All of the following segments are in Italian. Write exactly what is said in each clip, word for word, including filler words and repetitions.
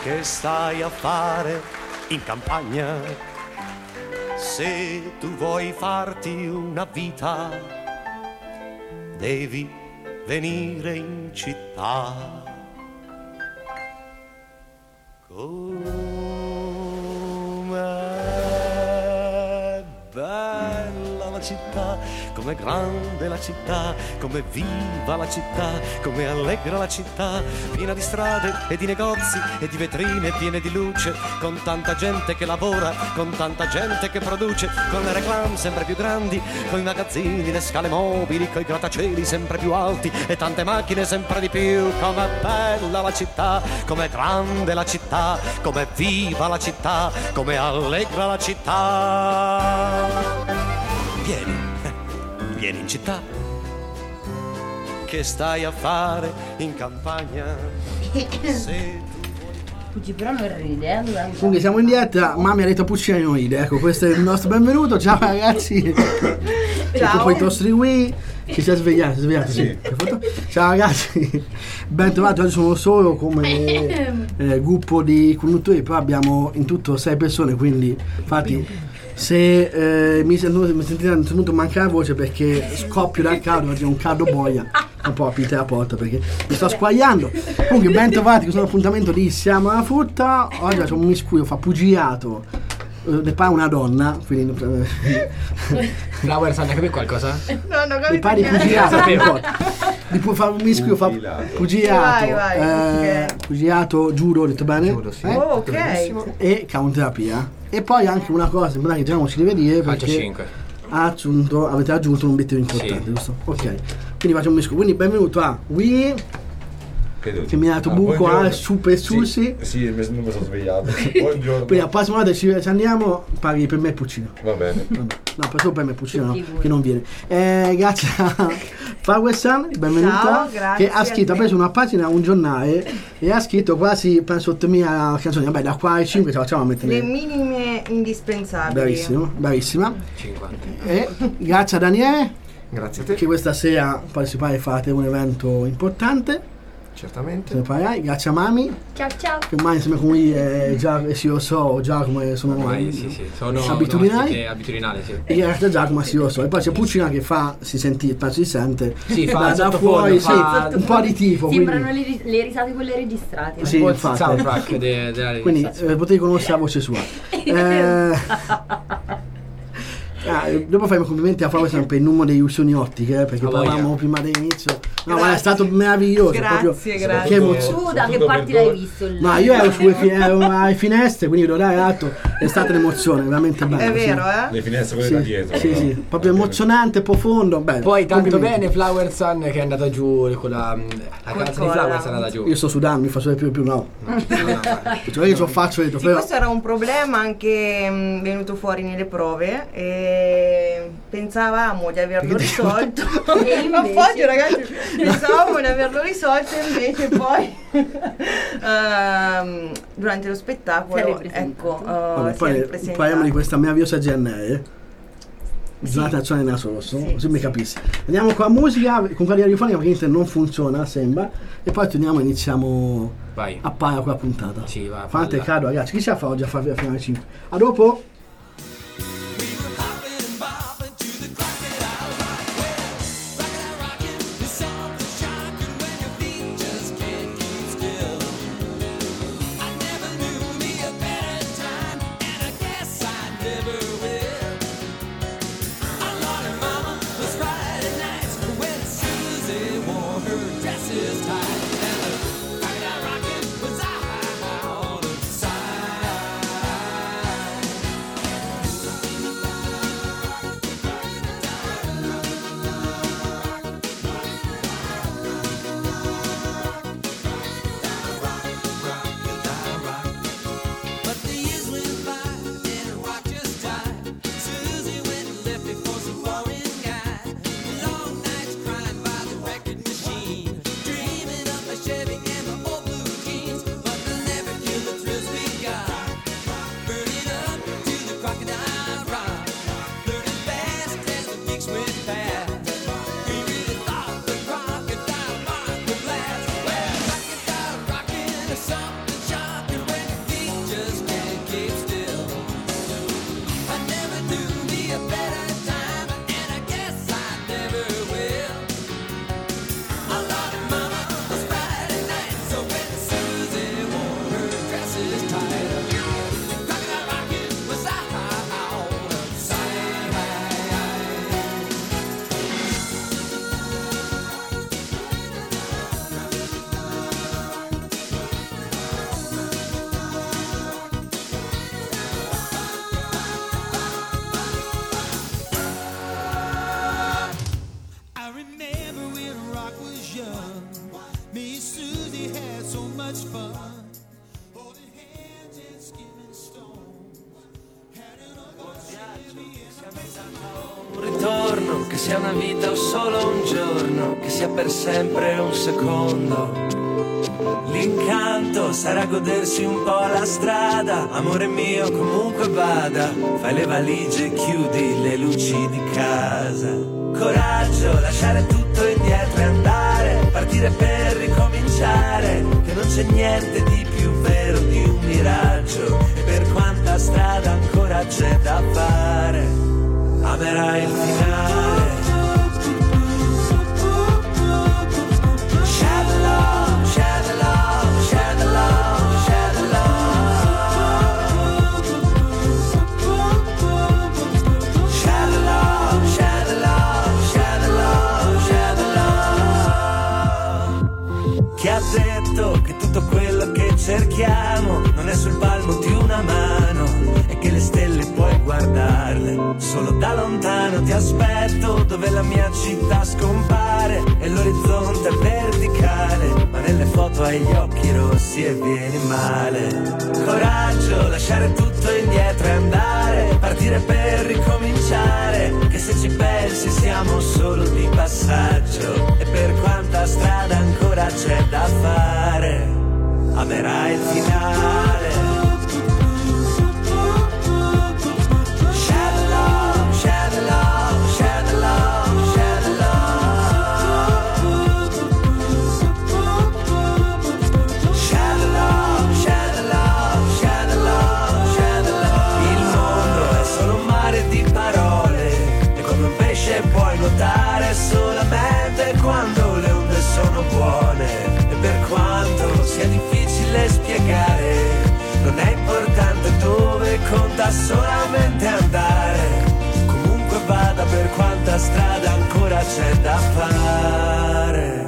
che stai a fare in campagna? Se tu vuoi farti una vita, devi venire in città. Com'è bella la città, com'è grande la città, com'è viva la città, com'è allegra la città, piena di strade e di negozi e di vetrine piene di luce, con tanta gente che lavora, con tanta gente che produce, con le reclame sempre più grandi, con i magazzini, le scale mobili, con i grattacieli sempre più alti e tante macchine sempre di più. Com'è bella la città, com'è grande la città, com'è viva la città, com'è allegra la città. Vieni, vieni in città. Che stai a fare in campagna? Se Pucci però non ride, eh? Comunque siamo in diretta, mamma ha detto Puccini non ride, ecco questo è il nostro benvenuto, ciao ragazzi. Ciao. Poi i nostri Wii, ci si è svegliato, si è svegliato, sì. Ciao ragazzi, ben trovato, oggi sono solo come eh, gruppo di conduttori, però abbiamo in tutto sei persone, quindi infatti se eh, mi, sento, mi sentite tenuto mancare la voce perché scoppio dal caldo, oggi è un caldo boia, un po' aprite la porta perché mi sto squagliando. Comunque ben trovati, questo è un appuntamento di Siamo alla frutta, oggi c'è un miscuglio, fa pugilato, ne pare una donna, quindi Flower, sa capire qualcosa? No, no, ne pare di pugilato, di pu- fa un miscuglio, fa pugilato, vai, vai, eh, okay. pugilato, giuro, ho detto bene? Giuro, sì. Eh? Oh, ok. E counterterapia. E poi anche una cosa, che già non ci deve dire Calcio perché cinque. ha aggiunto, avete aggiunto un obiettivo importante, Sì. giusto? Ok. Quindi faccio un miscuglio. Quindi benvenuto a Wii, che mi ha dato Ah, buco buongiorno. a Super Sushi. Sì, sì, non mi sono svegliato. Buongiorno. Quindi la prossima volta ci, ci andiamo, paghi per me e Puccino. Va bene. Vabbè. No, per solo per me Puccino no, che non viene. Eh, grazie a Flower Sun, benvenuta. Ciao, grazie che ha scritto, a ha te. preso una pagina, un giornale e ha scritto quasi, penso, ottomila canzoni. Vabbè, da qua ai cinque ce la facciamo a mettere. Le minime indispensabili. Bravissimo, bravissima. cinquanta. E grazie a Daniele Grazie a te. che questa sera partecipate, fate un evento importante. Certamente. Se ne farai. Grazie a Mami, Ciao ciao. che ormai insieme con lui è già, eh, sì lo so, Giacomo e sono Ormai sì, sì. Sono abitudinari. ospite abitudinari, sì. E grazie a Giacomo sì lo so. E poi c'è Puccina che fa, si senti, penso si sente, Sì, fa da, da sottofondo, fuori, fa- sì, un po' di tifo. Sembrano Quindi, le, le risate quelle registrate. Sì, Un po' il infatti. soundtrack de- della quindi registrazione. eh, potete conoscere la voce sua. Eh, ah, dopo faremo complimenti a Fabio per il numero dei Usioni Ottiche, eh, perché Ah, parlavamo voglia. prima dell'inizio. No, Grazie. ma è stato meraviglioso. Grazie, proprio, grazie. Che emozione. Tu da che Tutto parti per l'hai voi. visto? lì? No, io ero sulle fi- ero alle finestre, quindi devo dare atto, è stata un'emozione, veramente bella. È sì. vero, eh? Le finestre quelle Sì, da dietro. sì, no? sì, proprio emozionante, profondo, bello. Poi tanto complimenti. bene Flower Sun che è andata giù con la, la Col casa di colla. Flower Sun è andata giù. Io sto sudando, mi faccio più più no. No, no, no. Cioè io ci ho faccio detto, Sì, però questo era un problema anche mh, venuto fuori nelle prove e pensavamo di averlo risolto. E Ma invece- poi ragazzi, pensavamo di averlo risolto e invece poi ehm, durante lo Si è spettacolo ripresentato. ecco, uh, vabbè, si è poi ripresentato. parliamo di questa meravigliosa G N R. Giornata nazionale del naso rosso, Sì, così mi sì. capisci. Andiamo con la musica, con quella radiofonica che internet non funziona, sembra, e poi torniamo e iniziamo Vai. a palla con la puntata. Sì, va. Quanto è falla. caro ragazzi, chi ce la fa oggi a fare fino alle cinque? A dopo? che sia una vita o solo un giorno, che sia per sempre un secondo. L'incanto sarà godersi un po' la strada, amore mio comunque vada, fai le valigie e chiudi le luci di casa. Coraggio, lasciare tutto indietro e andare, partire per ricominciare, che non c'è niente di più vero di un miraggio, e per quanta strada ancora c'è da fare, amerai il finale. Cerchiamo, non è sul palmo di una mano, e che le stelle puoi guardarle solo da lontano. Ti aspetto dove la mia città scompare e l'orizzonte è verticale, ma nelle foto hai gli occhi rossi e vieni male. Coraggio, lasciare tutto indietro e andare, partire per ricominciare, che se ci pensi siamo solo di passaggio, e per quanta strada ancora c'è da fare, amerai il finale. Share love, share love, share love, share love. Share love, share love, share love, share love. Il mondo è solo un mare di parole, e come un pesce puoi nuotare solamente quando le onde sono buone, e per quanto sia difficile spiegare, non è importante dove, conta solamente andare, comunque vada, per quanta strada ancora c'è da fare.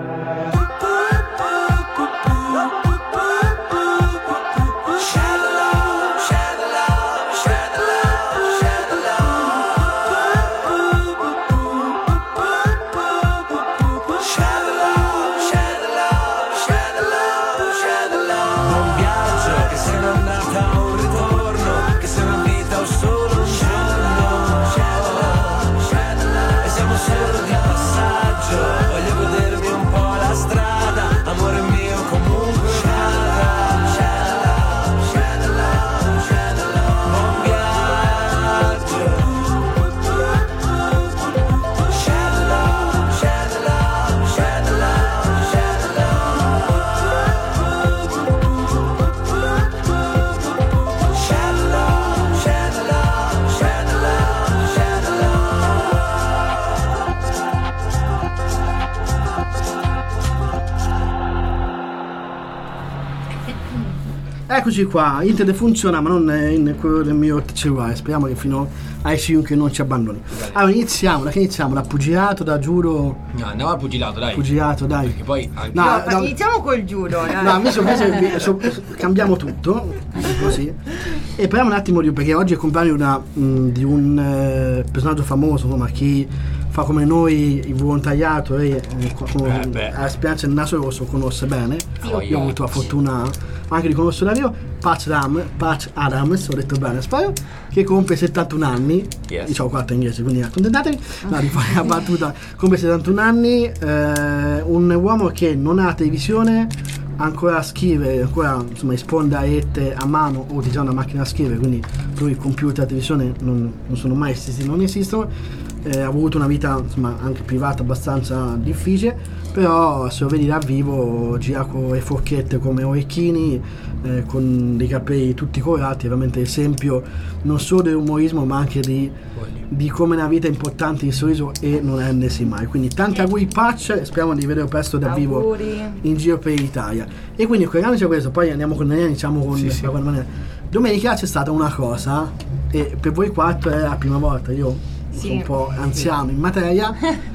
Eccoci qua, internet funziona ma non è in quello del mio cellulare, speriamo che fino ai chiunque non ci abbandoni. Allora iniziamo, da che iniziamo? Da pugilato, da judo? No, andiamo al pugilato, dai. Pugilato, dai. Perché poi anche... No, No, no. iniziamo col judo. dai. No, invece, invece so- cambiamo tutto, così. E parliamo un attimo di, perché oggi è il compleanno di, una, mh, di un eh, personaggio famoso, ma chi fa come noi il volontariato e eh, con, Eh, beh. a Speranza del Naso Rosso conosce bene. Sì. Io ho avuto la fortuna anche di conoscere io, Patch, Ram, Patch Adams, ho detto bene, spero, che compie settantuno anni. Yes. Diciamo quattro in inglese, quindi accontentatevi. No, di fare la battuta, compie settantuno anni, eh, un uomo che non ha televisione, ancora scrive, ancora insomma risponde a rete a mano o utilizza una macchina a scrivere, quindi lui computer e televisione non, non sono mai esistiti, non esistono. Eh, ha avuto una vita insomma anche privata abbastanza difficile, però se lo vedi dal vivo gira con le forchette come orecchini, eh, con dei capelli tutti colorati, veramente esempio non solo dell'umorismo ma anche di, di come una vita è importante il sorriso e non arrendersi mai. Quindi tanti auguri Patch, speriamo di vederlo presto dal vivo Auguri. in giro per l'Italia. E quindi collegandoci a questo, poi andiamo con Daniele, iniziamo con Sì, sì. la maniera. Domenica c'è stata una cosa e per voi quattro è la prima volta, io Sì. sono un po' anziano in materia,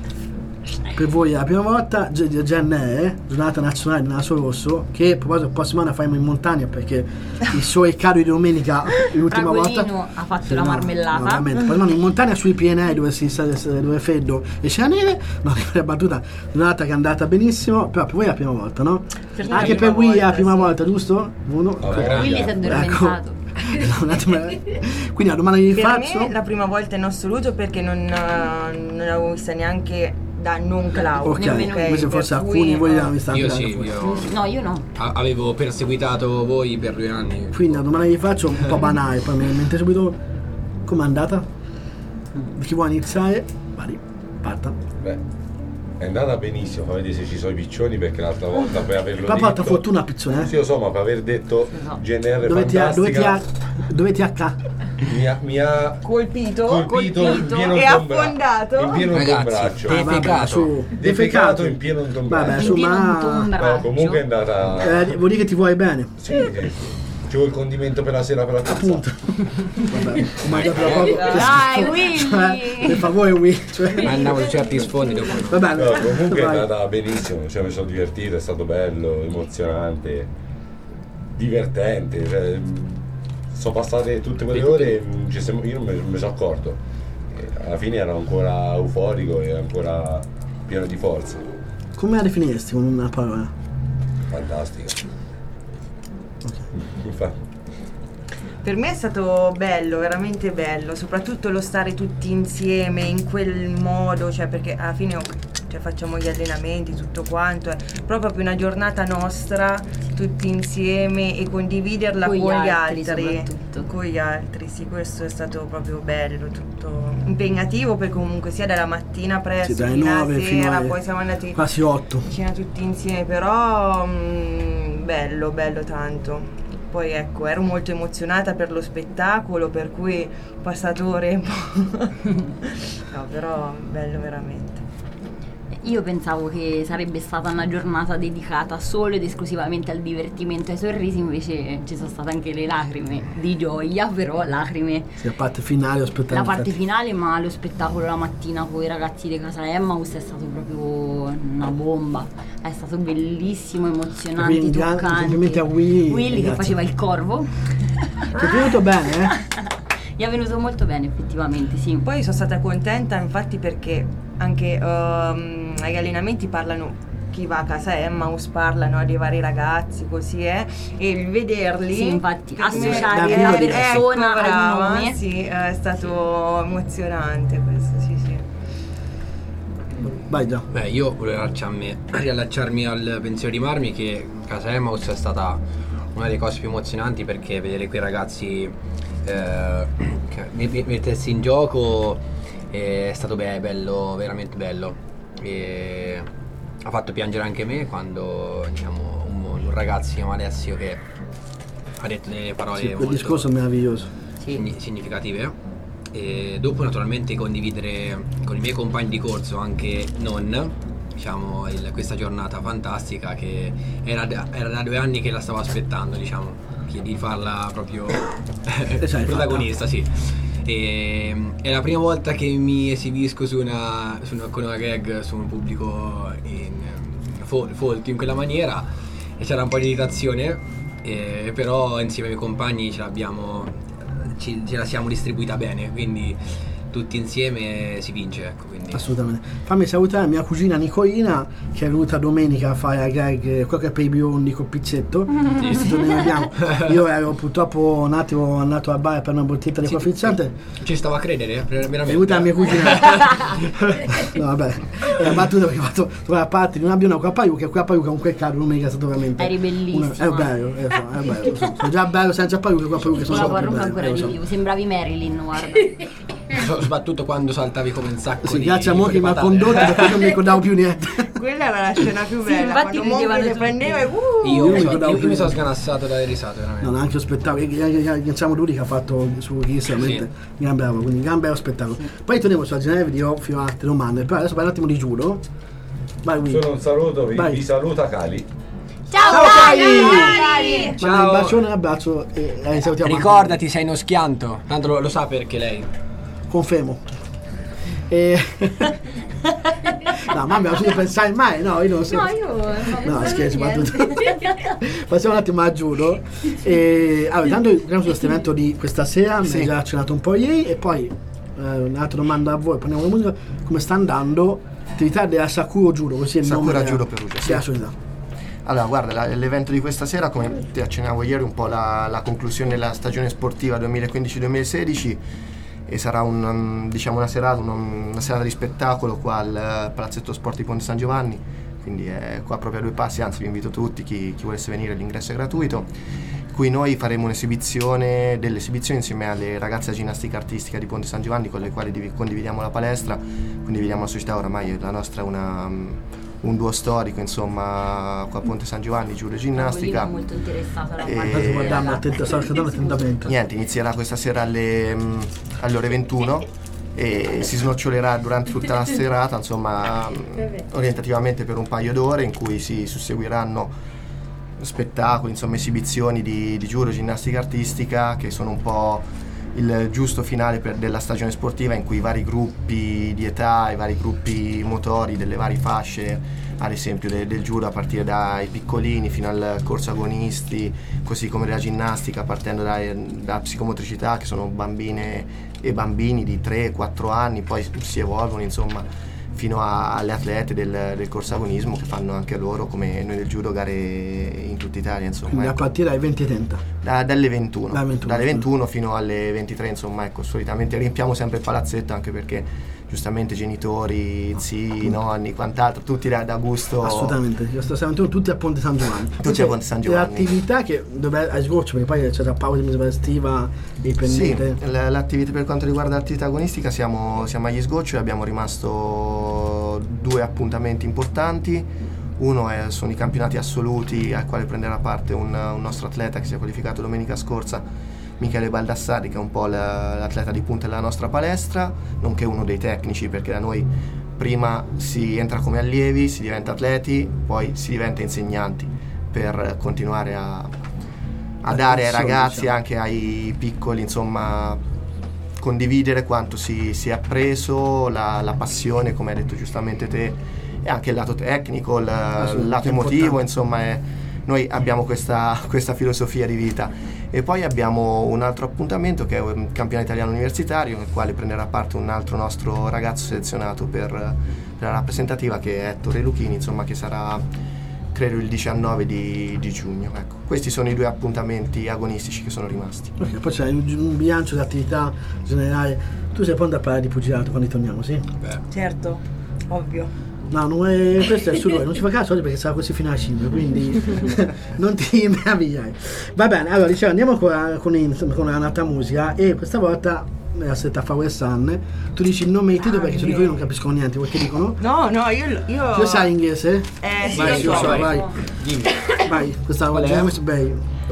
per voi è la prima volta, G N E, giornata nazionale del naso rosso, che a proposito la prossima anno faremo in montagna perché il sole cado di domenica l'ultima volta Fragolino ha fatto sì, la no, marmellata. no, veramente. Poi no, in montagna sui Pirenei dove si sta, dove è freddo e c'è la neve, no, la battuta giornata che è andata benissimo, però per voi è la prima volta, no? Per Anche la per prima Willy è la volta, prima sì. volta, giusto? Uno? Vabbè, Willy si è Ecco. addormentato. Un attimo, quindi la domanda che gli Per faccio. me la prima volta in assoluto perché non, eh, non l'avevo vista neanche da non Claudio. Ok, nemmeno come se per forse cui, alcuni voi eh, l'hanno vista Io anche sì, da- io No, io no. a- avevo perseguitato voi per due anni. Quindi la domanda che gli faccio è un po' banale, poi mi mente subito com'è andata? Chi vuole iniziare? Vai, parta. Beh, è andata benissimo, fa vedere se ci sono i piccioni perché l'altra volta per averlo Qua porta detto. fortuna a piccione, Sì, eh? lo so, ma per aver detto No. G N R Dove ti ha, dove ti ha, fantastica dove ti ha ca- mi ha, mi ha colpito, colpito in colpito pieno e intombra- affondato. in pieno Ragazzi, intombraccio. te- Ah, vabbè, Defecato. su, Defecato in pieno intombraccio. Vabbè, In su, pieno ma intombraccio. No, comunque è andata. eh, vuol dire che ti vuoi bene. Sì, sì. Ci vuoi il condimento per la sera per la pizza? Appunto. Vabbè, ho mangiato da poco. Dai, Willy! Cioè, per favore, Willy. Cioè, Andavo su certi sfondi dopo. vabbè, No, comunque è vai. andata benissimo, cioè mi sono divertito, è stato bello, emozionante, divertente, cioè, sono passate tutte quelle ore e mm, ci siamo- io non me, non me sono accorto. E alla fine ero ancora euforico e ancora pieno di forza. Come la definiresti con una parola? Fantastico. Infatti. Per me è stato bello, veramente bello, soprattutto lo stare tutti insieme in quel modo, cioè perché alla fine cioè, facciamo gli allenamenti, tutto quanto, è proprio una giornata nostra, tutti insieme e condividerla Con con, gli gli altri, altri, soprattutto. con gli altri, sì, questo è stato proprio bello, tutto impegnativo perché comunque sia dalla mattina presto, Sì, dalle fino alla nove fino sera, alle- poi siamo andati Quasi otto. a cena tutti insieme, però mm, bello, bello tanto. Poi ecco, ero molto emozionata per lo spettacolo, per cui ho passato ore un po'. No, però bello veramente. Io pensavo che sarebbe stata una giornata dedicata solo ed esclusivamente al divertimento e ai sorrisi, invece ci sono state anche le lacrime di gioia, però lacrime. Sì, la parte finale ho aspettato. La parte finale, ma lo spettacolo la mattina con i ragazzi di Casa Emmaus è stato proprio una bomba. È stato bellissimo, emozionante, Quindi, gran- toccante. complimenti a Willy, Willy che ragazzi. faceva il corvo. Ti è venuto bene, eh? Gli è venuto molto bene, effettivamente, sì. Poi sono stata contenta infatti perché anche ehm, agli allenamenti parlano, chi va a Casa Emmaus parlano dei vari ragazzi, così è, e il vederli, Sì, infatti, per me- associare la ecco, persona al brava, nome. sì, è stato emozionante questo, sì sì. Vai già. Beh, io volevo riallacciarmi, riallacciarmi al pensiero di Marmi che Casa Emmaus è stata una delle cose più emozionanti perché vedere quei ragazzi eh, che- met- mettersi in gioco eh, è stato be- bello, veramente bello. E ha fatto piangere anche me quando diciamo un, un ragazzo si chiama Alessio che ha detto delle parole Sì, quel molto discorso è meraviglioso. signi- significative. E dopo naturalmente condividere con i miei compagni di corso, anche non, diciamo, il- questa giornata fantastica che era da, era da due anni che la stavo aspettando, diciamo, che di farla proprio E sai, protagonista, sì. E, è la prima volta che mi esibisco su una, su una, con una gag su un pubblico in fol- folto in quella maniera e c'era un po' di irritazione, eh, però insieme ai miei compagni ce l'abbiamo, ci, ce la siamo distribuita bene, quindi tutti insieme si vince, ecco, quindi. Assolutamente. Fammi salutare mia cugina Nicolina che è venuta domenica a fare la gag quello che è per i biondi col pizzetto. Questi giorni ne abbiamo. Io ero purtroppo un attimo andato al bar per una bottiglietta di Sì, acqua frizzante. Ci stava a credere, eh, veramente. È venuta la mia cugina. No, vabbè, è una battuta perché ho fatto trovare a parte di una bionda con la paluca e quella paluca con quel caldo domenica è stato veramente. Eri bellissima. una- È bello, è, è bello. lo so. Sono già bello senza paluca, con la paluca sono Con la solo più parrucca bello. ancora eh, lo di so. più, sembravi Marilyn, guarda. So- soprattutto quando saltavi come un sacco Sì, di grazie a di Mo che mi ha patate. condotto perché io non mi ricordavo più niente. Quella era la scena più Sì, bella, infatti quando Mo ridevano le tutti. prendeva e uh, Io, Io mi mi so- ricordavo io- io mi più. sono sganassato dalle risate, veramente. Non anche lo spettacolo, iniziamo lui che ha fatto su Kiss veramente gran bravo, quindi gran bello spettacolo. Poi torniamo sulla Geneve di fino a altre domande, però adesso parla un attimo di judo. Vai Will. Solo un saluto, vi, Vai. vi saluta Cali. Ciao, Ciao, Cali! Cali! Ciao. Manda un bacione e un abbraccio e eh, salutiamo. Ricordati, sei uno schianto. Tanto lo, lo sa perché lei. Confermo. E... no, mamma, non ci devo pensare mai, no, io non lo so. No, io No, scherzo, ma tutto. Passiamo un attimo a judo. E allora, intanto entriamo su questo evento di questa sera, mi hai già accennato un po' ieri, e poi eh, un'altra domanda a voi, prendiamo la musica, come sta andando l'attività della Sakura Judo, così è il Sakura nome della- Judo Perugia, Sì, sì. assolutamente. Allora, guarda, la, l'evento di questa sera, come ti accennavo ieri, un po' la, la conclusione della stagione sportiva duemilaquindici duemilasedici, e sarà un, um, diciamo una serata, una, una serata di spettacolo qua al Palazzetto Sport di Ponte San Giovanni, quindi è qua proprio a due passi, anzi vi invito tutti, chi, chi volesse venire, l'ingresso è gratuito. Qui noi faremo un'esibizione, delle esibizioni insieme alle ragazze da ginnastica artistica di Ponte San Giovanni, con le quali div- condividiamo la palestra, condividiamo la società, oramai la nostra è una... Um, un duo storico, insomma, qua a Ponte San Giovanni, giuro ginnastica. Molto interessata alla parte. Guardando attentamente. Niente, inizierà questa sera alle, mh, alle ore ventuno e si snocciolerà durante tutta la serata, insomma, orientativamente per un paio d'ore, in cui si susseguiranno spettacoli, insomma, esibizioni di, di giuro ginnastica artistica, che sono un po' il giusto finale per della stagione sportiva, in cui i vari gruppi di età, i vari gruppi motori delle varie fasce, ad esempio de, del judo, a partire dai piccolini fino al corso agonisti, così come della ginnastica, partendo da, da psicomotricità, che sono bambine e bambini di tre quattro anni, poi si evolvono, insomma, fino a, alle atlete del, del corso agonismo, che fanno anche loro, come noi del judo, gare in tutta Italia, insomma. Quindi ecco. A partire dai venti e trenta? Da, dalle ventuno, da ventuno, dalle ventuno fino alle ventitré, insomma, ecco, solitamente riempiamo sempre il palazzetto, anche perché giustamente genitori, zii, nonni, quant'altro, tutti da, da gusto. Assolutamente, tutti a Ponte San Giovanni. Tutti a Ponte San Giovanni. Le attività che dove hai sgoccio, perché poi c'è la pausa di mese estiva e pendente. Sì, l'attività, per quanto riguarda l'attività agonistica, siamo, siamo agli sgocci, abbiamo rimasto due appuntamenti importanti. Uno è, sono i campionati assoluti al quale prenderà parte un, un nostro atleta che si è qualificato domenica scorsa, Michele Baldassari, che è un po' la, l'atleta di punta della nostra palestra, nonché uno dei tecnici, perché da noi prima si entra come allievi, si diventa atleti, poi si diventa insegnanti, per continuare a, a dare ai ragazzi, diciamo, anche ai piccoli, insomma, condividere quanto si, si è appreso, la, la passione, come hai detto giustamente te, e anche il lato tecnico, il, il lato emotivo, insomma, è, noi abbiamo questa, questa filosofia di vita. E poi abbiamo un altro appuntamento, che è un campionato italiano universitario, nel quale prenderà parte un altro nostro ragazzo selezionato per, per la rappresentativa, che è Ettore Lucchini, insomma, che sarà credo il diciannove di, di giugno. Ecco, questi sono i due appuntamenti agonistici che sono rimasti. Okay, poi c'è un bilancio di attività generale. Tu sei pronto a parlare di pugilato quando torniamo, sì? Beh. Certo, ovvio. No, non è, questo è su lui, non ci fa caso oggi perché sarà così fino alle cinque, quindi non ti meravigliare. Va bene, allora diciamo, andiamo con, con, in, con un'altra musica, e questa volta nella setta Flower Sun tu dici il nome e il titolo, perché se dico io non capisco niente, voi che dicono? No, no, io... io... Tu sai inglese? Eh sì, vai, lo so, vai, vai. Dimmi. Vai, questa volta James Bay.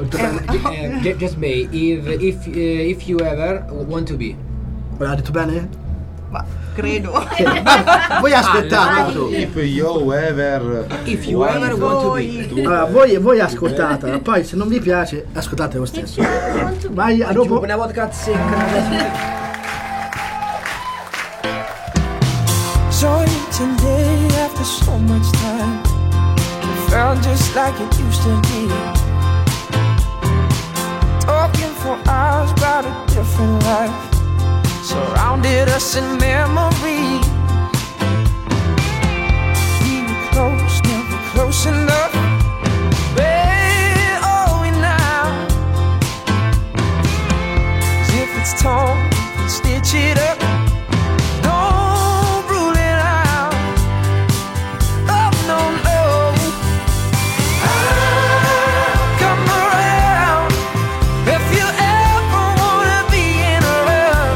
Eh, Just Bay, if, if, uh, if you ever want to be. L'ha detto bene? Ma credo. Voi aspettate. If you ever If you ever want to be. Allora, voi, voi ascoltate, poi se non vi piace ascoltate lo stesso. Vai, a dopo. Una vodka secca. Saw you today after so much time. It felt just like it used to be. Talking for hours about a different life. Surrounded us in memory. We were close, never close enough. Where are we now? As if it's torn, we can stitch it up. Don't rule it out. Oh no, no. I'll come around if you ever wanna be in love.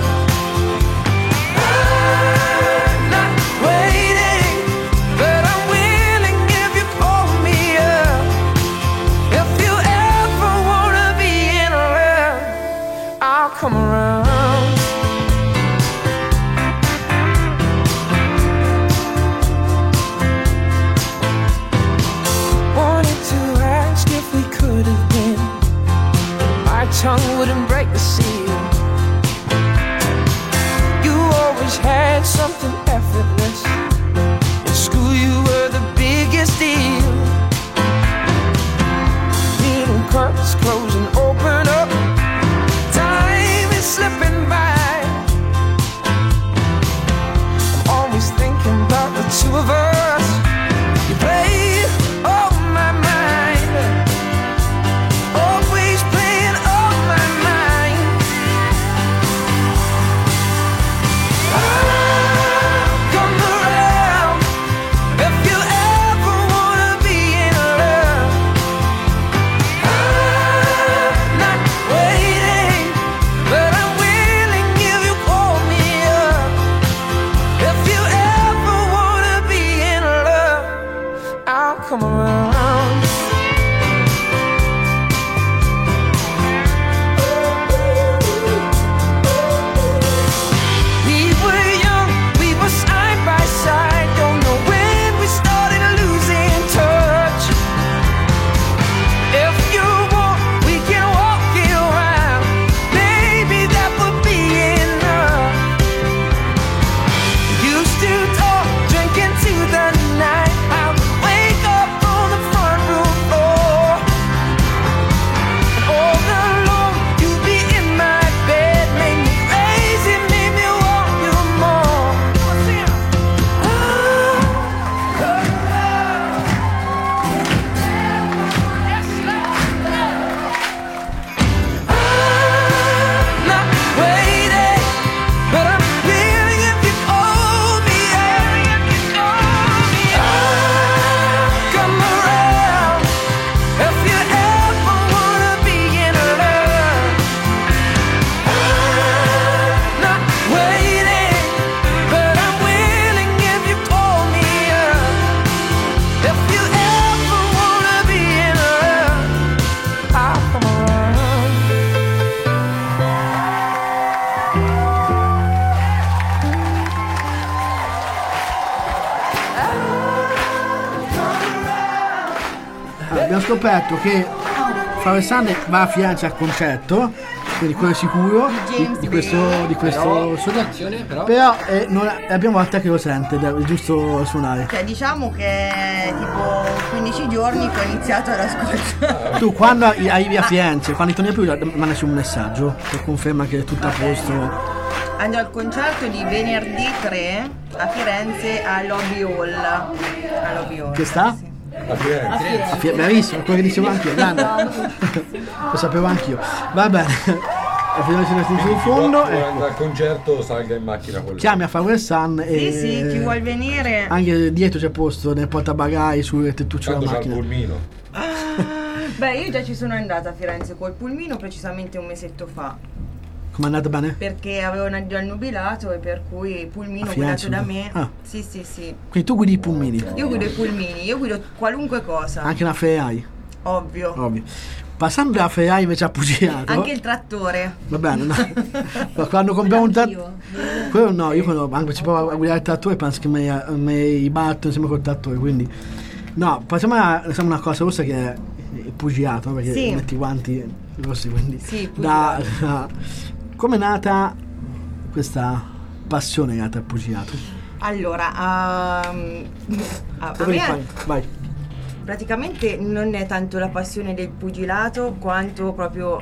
Come around. Wanted to ask if we could have been. My tongue wouldn't break the seal. You always had something effortless. In school you were the biggest deal. Little curtains close and open up. Slipping by. I'm always thinking about the two of us. You play on my mind. abbiamo scoperto che Flower Sun va a Firenze al concerto, quindi quello è sicuro di, di questo di questo suonato. Però, però eh, non, è la prima volta che lo sente, è giusto suonare. Cioè diciamo che è tipo quindici giorni che ho iniziato ad ascoltare. Tu quando arrivi a Firenze, quando torni più, mandaci un messaggio che conferma che è tutto a posto. Andrò al concerto di venerdì tre a Firenze a Lobby Hall. A Lobby Hall. Che sta? Sì. A Firenze. A Firenze, bravissimo, quello che dicevo anch'io, grande. Lo sapevo anch'io. Va bene. E fino sul fondo. Quando Ecco. andrà al concerto salga in macchina con lui. Chiami a Flower Sun e. Sì, sì, chi vuol venire. Anche dietro c'è posto nel portabagagli sul tettuccio della Tanto c'ha il macchina. pulmino. Beh, io già ci sono andata a Firenze col pulmino precisamente un mesetto fa. Com'è andata bene? Perché avevo già il nubilato e per cui il pulmino A guidato Firenze? da me. Ah. Sì, sì, sì. Quindi tu guidi i pulmini, Io guido i pulmini, io guido qualunque cosa. anche una Ferrari, Ovvio. ovvio. Passando dalla Ferrari invece a pugilato. Anche il trattore. Va bene, no. Ma quando compriamo un trattore. Quello no, io quello, anche se provo a guidare il trattore penso che mi, mi batto insieme col trattore, quindi. No, passiamo a insomma, una cosa rossa che è il pugilato, no? Perché Sì. metti i guanti rossi, quindi. Sì, da, pugilato. da- come è nata questa passione legata al pugilato? Allora, um, a, a Dove li me fai? Vai. praticamente non è tanto la passione del pugilato quanto proprio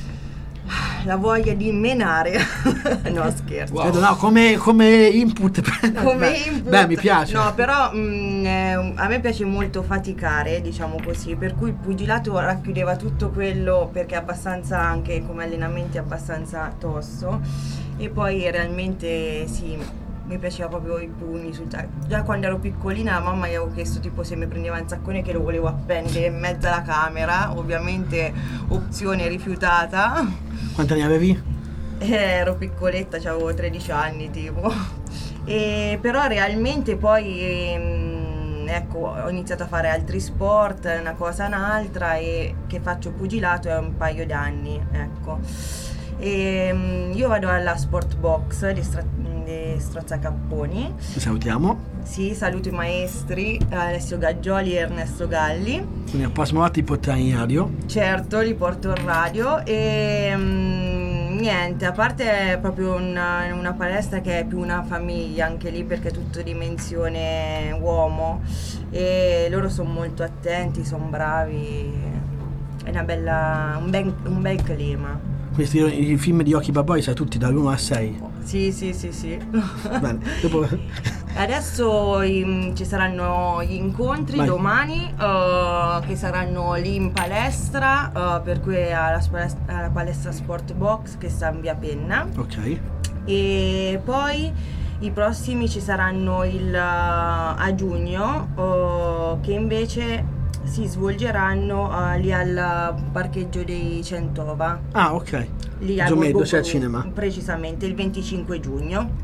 la voglia di menare. No, scherzo. Wow. Credo, no, come, come input. Come beh, input. Beh, mi piace. No, però mh, eh, a me piace molto faticare, diciamo così, per cui il pugilato racchiudeva tutto quello perché è abbastanza, anche come allenamenti, abbastanza tosto, e poi realmente sì, mi piaceva proprio i pugni sul già, già quando ero piccolina a mamma gli avevo chiesto tipo se mi prendeva un zaccone che lo volevo appendere in mezzo alla camera, ovviamente opzione rifiutata. Quanti anni avevi? Eh, ero piccoletta, avevo tredici anni tipo. E però realmente poi ehm, ecco, ho iniziato a fare altri sport, una cosa un'altra, e che faccio pugilato è un paio d'anni, ecco. E, ehm, io vado alla Sport Box di, Stra- di Strozzacapponi. Ci salutiamo. Sì, saluto i maestri Alessio Gaggioli e Ernesto Galli. Quindi la prossima volta ti porterai in radio. Certo, li porto in radio e mm, niente, a parte è proprio una, una palestra che è più una famiglia anche lì perché è tutto dimensione uomo e loro sono molto attenti, sono bravi, è una bella, un, bel, un bel clima. Questi i film di Occhi Baboi sai tutti dall'uno al sei. Sì, sì, sì, sì. Bene, dopo. Adesso i- ci saranno gli incontri Vai. domani uh, che saranno lì in palestra, uh, per cui alla, spalest- alla palestra Sport Box che sta in via Penna, Ok. e poi i prossimi ci saranno il, uh, a giugno uh, che invece si svolgeranno uh, lì al parcheggio dei Centova, Ah, ok. lì a Giomeddo, Borgo c'è al Blu, cinema. precisamente il venticinque giugno.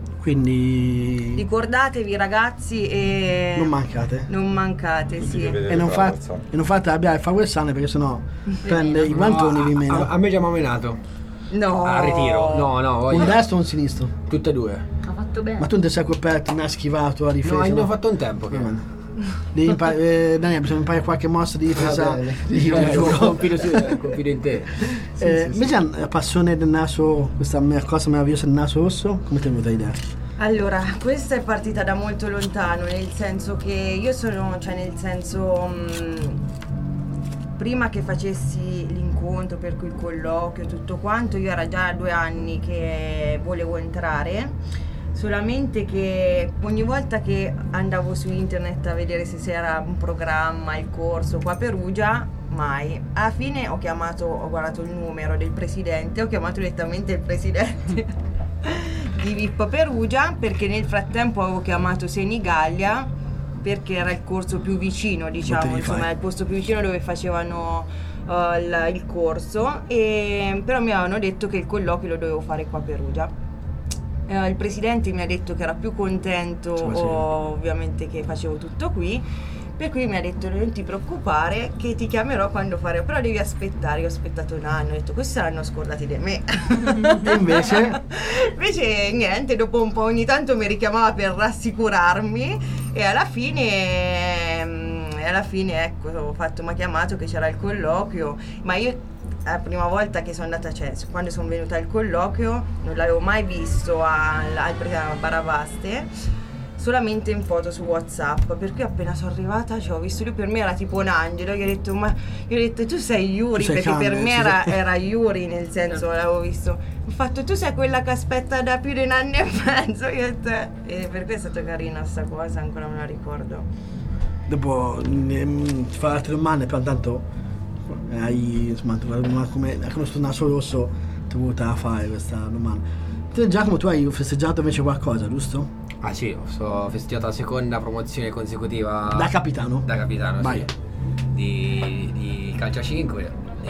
Quindi Ricordatevi ragazzi e non mancate. non mancate, Tutti sì. che vedete E non, la fa- razza. e non fate arrabbiare il Flower Sun perché sennò prende i guantoni vi a, meno. a me già mi ha menato. No. A ritiro. No, no, Un voglio. destro o un sinistro? Tutte e due. Ha fatto bene. Ma tu non ti sei coperto, mi hai schivato la difesa. No, ne no? ho fatto un tempo che. Va bene. Devi imparare, eh, Daniele, bisogna imparare qualche mossa di difesa. Va bene. di Eh, gioco. confido, su- confido in te. Eh, invece la passione del naso, questa me- cosa meravigliosa del naso rosso, come ti è venuta l'idea? Allora, questa è partita da molto lontano, nel senso che io sono, cioè nel senso mh, prima che facessi l'incontro, per cui il colloquio, tutto quanto, io era già due anni che volevo entrare. Solamente che ogni volta che andavo su internet a vedere se c'era un programma, il corso qua a Perugia, mai. Alla fine ho chiamato, ho guardato il numero del presidente, ho chiamato direttamente il presidente di Vippo Perugia, perché nel frattempo avevo chiamato Senigallia perché era il corso più vicino, diciamo, Potevi insomma, fare. il posto più vicino dove facevano uh, il, il corso, e però mi avevano detto che il colloquio lo dovevo fare qua a Perugia. Eh, il presidente mi ha detto che era più contento, Sì, ma sì. o- ovviamente, che facevo tutto qui, per cui mi ha detto non ti preoccupare che ti chiamerò quando farò, però devi aspettare. Io ho aspettato un anno, ho detto questi saranno scordati di me. E invece? Invece niente, dopo un po' ogni tanto mi richiamava per rassicurarmi, e alla fine ehm, e alla fine ecco ho fatto, mi ha chiamato che c'era il colloquio, ma io la prima volta che sono andata, cioè quando sono venuta al colloquio non l'avevo mai visto al, al a Baravaste, solamente in foto su WhatsApp, perché appena sono arrivata, cioè, ho visto lui, per me era tipo un angelo, gli ho detto ma io ho detto tu sei Yuri, sei perché cane, per me sì, era, sì. era Yuri, nel senso l'avevo visto, ho fatto tu sei quella che aspetta da più di un anno e mezzo, io e te, e per questo è stata carina sta cosa, ancora me la ricordo. Dopo mm, ti fa altre domande, però intanto hai insomma tu, ma come hai conosciuto il naso rosso, ti ho voluta fare questa domanda. Te, Giacomo, tu hai festeggiato invece qualcosa, giusto? Ah sì, ho festeggiato la seconda promozione consecutiva Da capitano? Da capitano, Vai. sì. Di, di Calcio a cinque.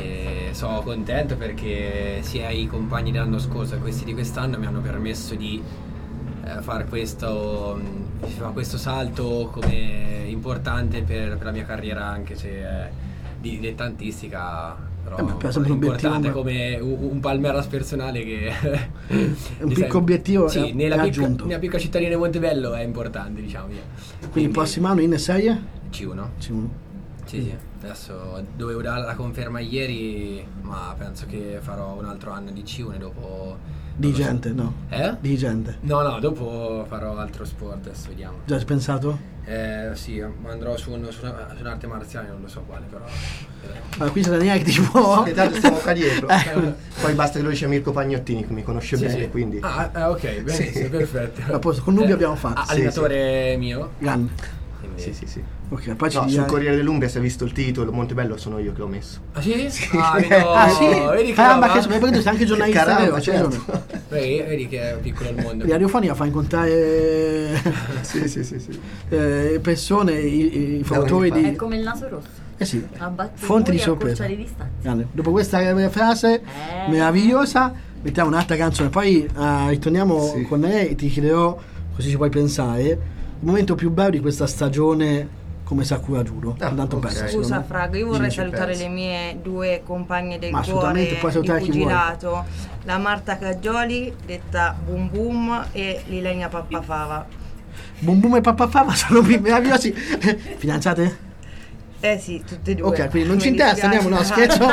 E sono contento perché sia i compagni dell'anno scorso che questi di quest'anno mi hanno permesso di eh, fare questo, mh, questo salto come importante per, per la mia carriera, anche se è di dilettantistica. Però Eh beh, per esempio, importante obiettivo- come un, un palmeras personale che È un di piccolo obiettivo, sì, è- nella, è picca, aggiunto. nella piccola cittadina di Montebello è importante, diciamo via. Quindi il prossimo anno in serie? C uno. C uno. Sì, sì, adesso dovevo dare la conferma ieri, ma penso che farò un altro anno di C uno e dopo... Di non lo so. gente, no? Eh? Di gente. No, no, dopo farò altro sport, adesso vediamo. Già hai pensato? Eh, sì, andrò su, un, su, una, su un'arte marziale, non lo so quale, però... vedremo. Allora, qui c'è Daniele che ti può... Che tanto stiamo qua dietro. Eh. Poi basta che lo dice Mirko Pagnottini, che mi conosce Sì, bene, sì. quindi... Ah, eh, ok, benissimo, Sì. perfetto. A posto, con Nubia Eh, abbiamo fatto. ah, Sì, allenatore mio. Grande. Quindi... Sì, sì, sì. Ok, poi ci No, dirai- sul Corriere dell'Umbria si è visto il titolo, Montebello sono io che l'ho messo. Ah sì? Ah, vedo- Ah sì? vedi che Caramba, roba? che perché tu sei anche giornalista, Caramba, vero? C'hai certo. ragione. Vedi, vedi che è piccolo il mondo. La radiofonia fa incontrare Sì, sì, sì, sì. eh, persone, i, i fautori Da di... È come il naso rosso. Eh sì, Ha battuto fonti di e accorcia sorpresa. le distanze. Grande. Dopo questa eh, frase Eh. meravigliosa, mettiamo un'altra canzone. Poi eh, ritorniamo Sì. con lei e ti chiederò, così ci puoi pensare, il momento più bello di questa stagione come Sakura Giuro. Ah, Tanto ok. perso, secondo Scusa me. Fraga, io vorrei Ci salutare penso. le mie due compagne del Ma assolutamente, cuore puoi di salutare chi vuoi. pugilato, la Marta Caggioli, detta Boom Boom, e l'Ilenia Pappafava. Bum Bum e Papà Fava sono più meravigliosi. Fidanzate? Eh sì, tutte e due. Ok, quindi non ci Mi interessa, dispiace. andiamo, no, scherzo.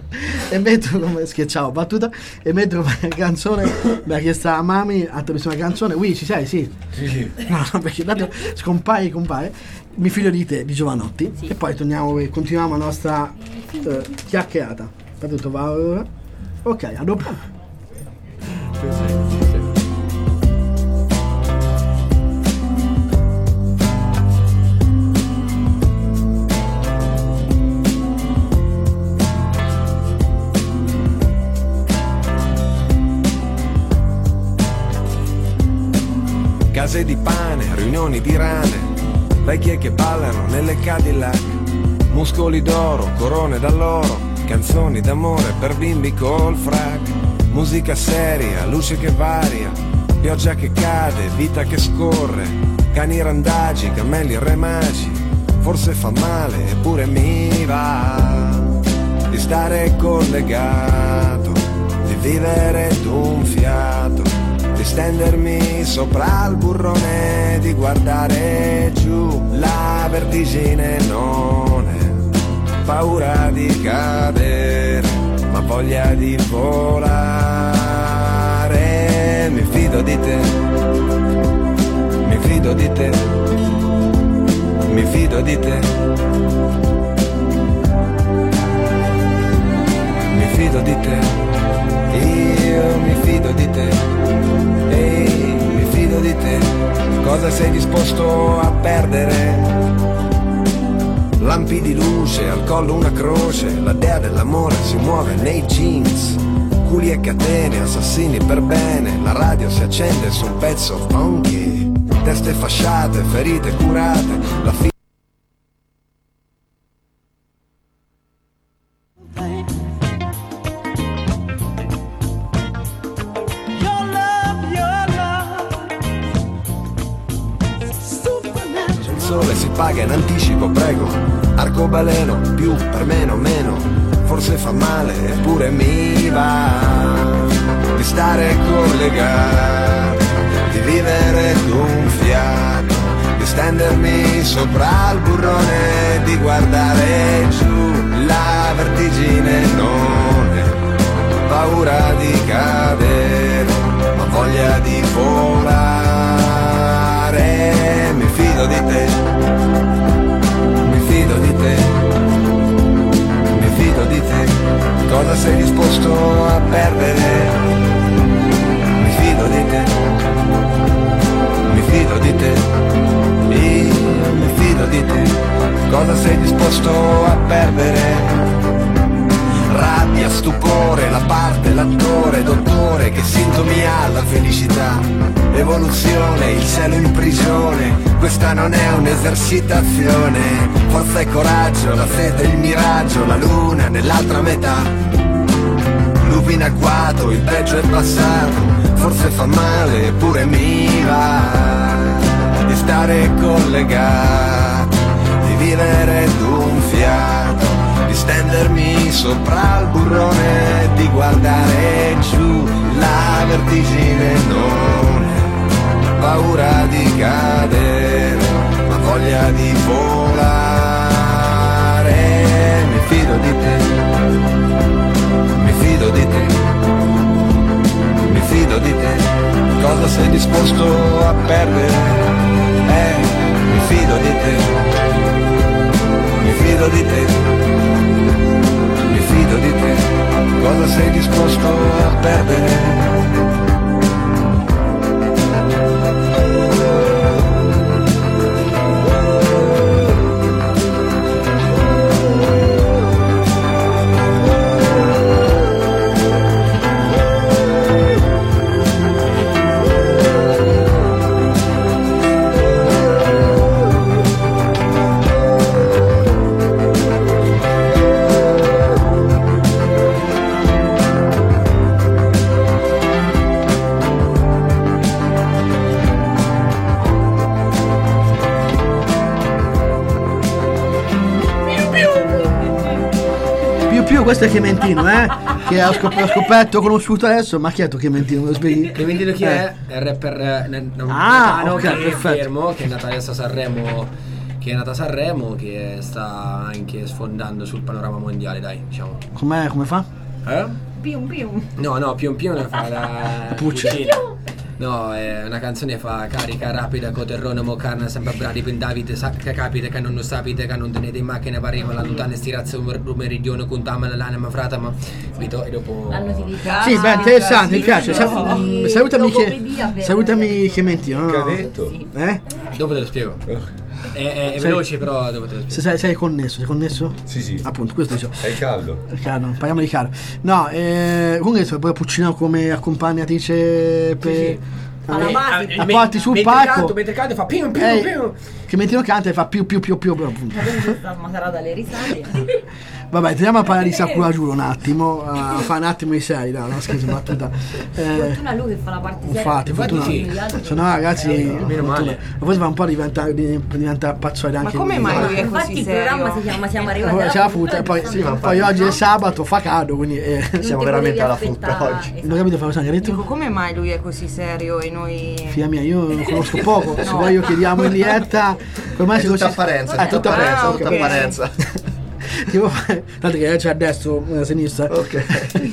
E metto come scherziamo, battuta. E metto come canzone, mi ha chiesto a Mami, altra prossima canzone. Ui, ci sei? Sì. Sì, sì. No, no, perché tanto scompare, compare. Mi figlio di te, di Giovanotti. Sì. E poi torniamo e continuiamo la nostra eh, chiacchierata. Sta tutto va ora? Ok, a dopo. Case di pane, riunioni di rane, vecchie che ballano nelle Cadillac, muscoli d'oro, corone d'alloro, canzoni d'amore per bimbi col frac, musica seria, luce che varia, pioggia che cade, vita che scorre, cani randagi, cammelli e re magi, forse fa male eppure mi va di stare collegato, di vivere d'un fiato, di stendermi sopra il burrone, di guardare giù, la vertigine non è paura di cadere, ma voglia di volare. Mi fido di te, mi fido di te, mi fido di te, mi fido di te, io mi fido di te, ehi, mi fido di te, cosa sei disposto a perdere? Lampi di luce, al collo una croce, la dea dell'amore si muove nei jeans, culi e catene, assassini per bene, la radio si accende su un pezzo funky, teste fasciate, ferite curate, la fi- il sole si paga in anticipo, prego, arcobaleno, più per meno, meno, forse fa male eppure mi va di stare collegato, di vivere d'un fiato, di stendermi sopra il burrone, di guardare giù la vertigine. Non è paura di cadere, ma voglia di volare. Mi fido di te, mi fido di te, mi fido di te. Cosa sei disposto a perdere? Mi fido di te, mi fido di te, io mi fido di te. Cosa sei disposto a perdere? Rabbia, stupore, la parte, l'attore, dottore, che sintomi ha la felicità? Evoluzione, il cielo in prigione, questa non è un'esercitazione. Forza e coraggio, la sete, il miraggio, la luna nell'altra metà. Lupi in agguato, il peggio è passato, forse fa male, eppure mi va di stare collegato, di vivere d'un fiato, di stendermi sopra il burrone, di guardare giù la vertigine. Non è paura di cadere, ma voglia di volare. Mi fido di te, mi fido di te, mi fido di te. Cosa sei disposto a perdere? Eh, mi fido di te, mi fido di te, mi fido di te. Cosa sei disposto a perdere? Questo è Clementino, eh? Che ho, scop- ho scoperto, ho conosciuto adesso. Ma chi è tu Clementino? Me lo spieghi? Clementino chi eh. è? È il rapper eh, ah, okay, che è fermo, che è nato adesso a Sanremo, che è nato a Sanremo, che sta anche sfondando sul panorama mondiale, dai, diciamo. Com'è, come fa? Eh? Pium pium. No, no, pium pium fa la Puccina. No, è una canzone fa carica rapida con terrone mo carne sempre bravi per Davide sa che capite che non lo sapete che non tenete in macchina pareva la lontana stirazza un meridione con tama l'anima frata ma capito e dopo l'hanno utilizzato. Sì, beh, interessante, mi piace. Sa- salutami che salutami Clementino. Che ha detto? Sì. Eh? Dopo te lo spiego. È, è, è veloce però dopo te lo spiego. Sei, sei connesso, sei connesso? Sì, sì. Appunto, questo dicevo. È caldo. È caldo, parliamo di caldo. No, eh, comunque poi Puccino come accompagnatrice per... Sì, sì. Alla base a porti sul palco mentre canta fa pium pium eh, pium Clementino canta e fa più più più più, più appunto. Ma sarà dalle risate. Vabbè, teniamo a parlare di Sakura Giuro un attimo, a fare un attimo di serie, no, no scherzo, battuta. Eh, fortuna lui che fa la parte seria. Infatti, fortuna. sì. Se no ragazzi, meno male. poi fa un po' diventa diventa pazzoide anche. Ma come mai lui è Infatti così il programma serio? si chiama Siamo arrivati alla c'è la frutta e poi, Sì, ma poi oggi è sabato, fa caldo, quindi eh, Non siamo ti veramente potevi alla frutta aspettare, oggi. esatto. non ho capito fare cosa hai detto? Dico, come mai lui è così serio e noi... Figlia mia, io lo conosco poco, se vuoi io chiediamo in diretta. Ormai È si tutta così- apparenza, è tutta apparenza, Ah, ok. tutta apparenza. Tipo, tanto che c'è a destra, a sinistra. Ok.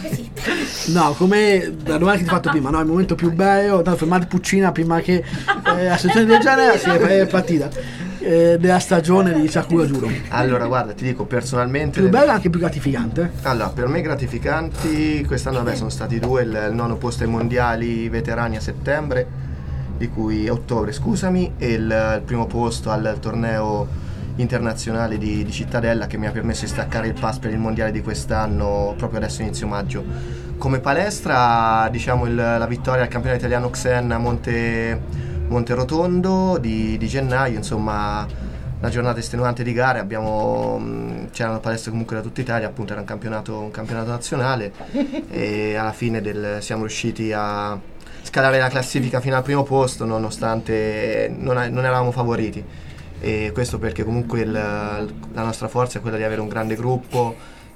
No, come la domanda che ti ho fatto prima, no? Il momento più bello, tanto fermate Puccina prima che eh, la situazione del genere si è partita. Eh, della stagione di Sakura Giuro. Allora, guarda, ti dico personalmente. Più bello e anche più gratificante. Allora, per me gratificanti quest'anno vabbè, sono stati due, il, il nono posto ai mondiali veterani a settembre, di cui a ottobre, scusami, e il, il primo posto al torneo internazionale di, di Cittadella che mi ha permesso di staccare il pass per il mondiale di quest'anno proprio adesso inizio maggio. Come palestra, diciamo il, la vittoria al campionato italiano Xen a Monte, Monterotondo di, di gennaio, insomma una giornata estenuante di gare, abbiamo, mh, c'erano palestre comunque da tutta Italia, appunto era un campionato, un campionato nazionale e alla fine del, siamo riusciti a scalare la classifica fino al primo posto nonostante non, non eravamo favoriti, e questo perché comunque il, la nostra forza è quella di avere un grande gruppo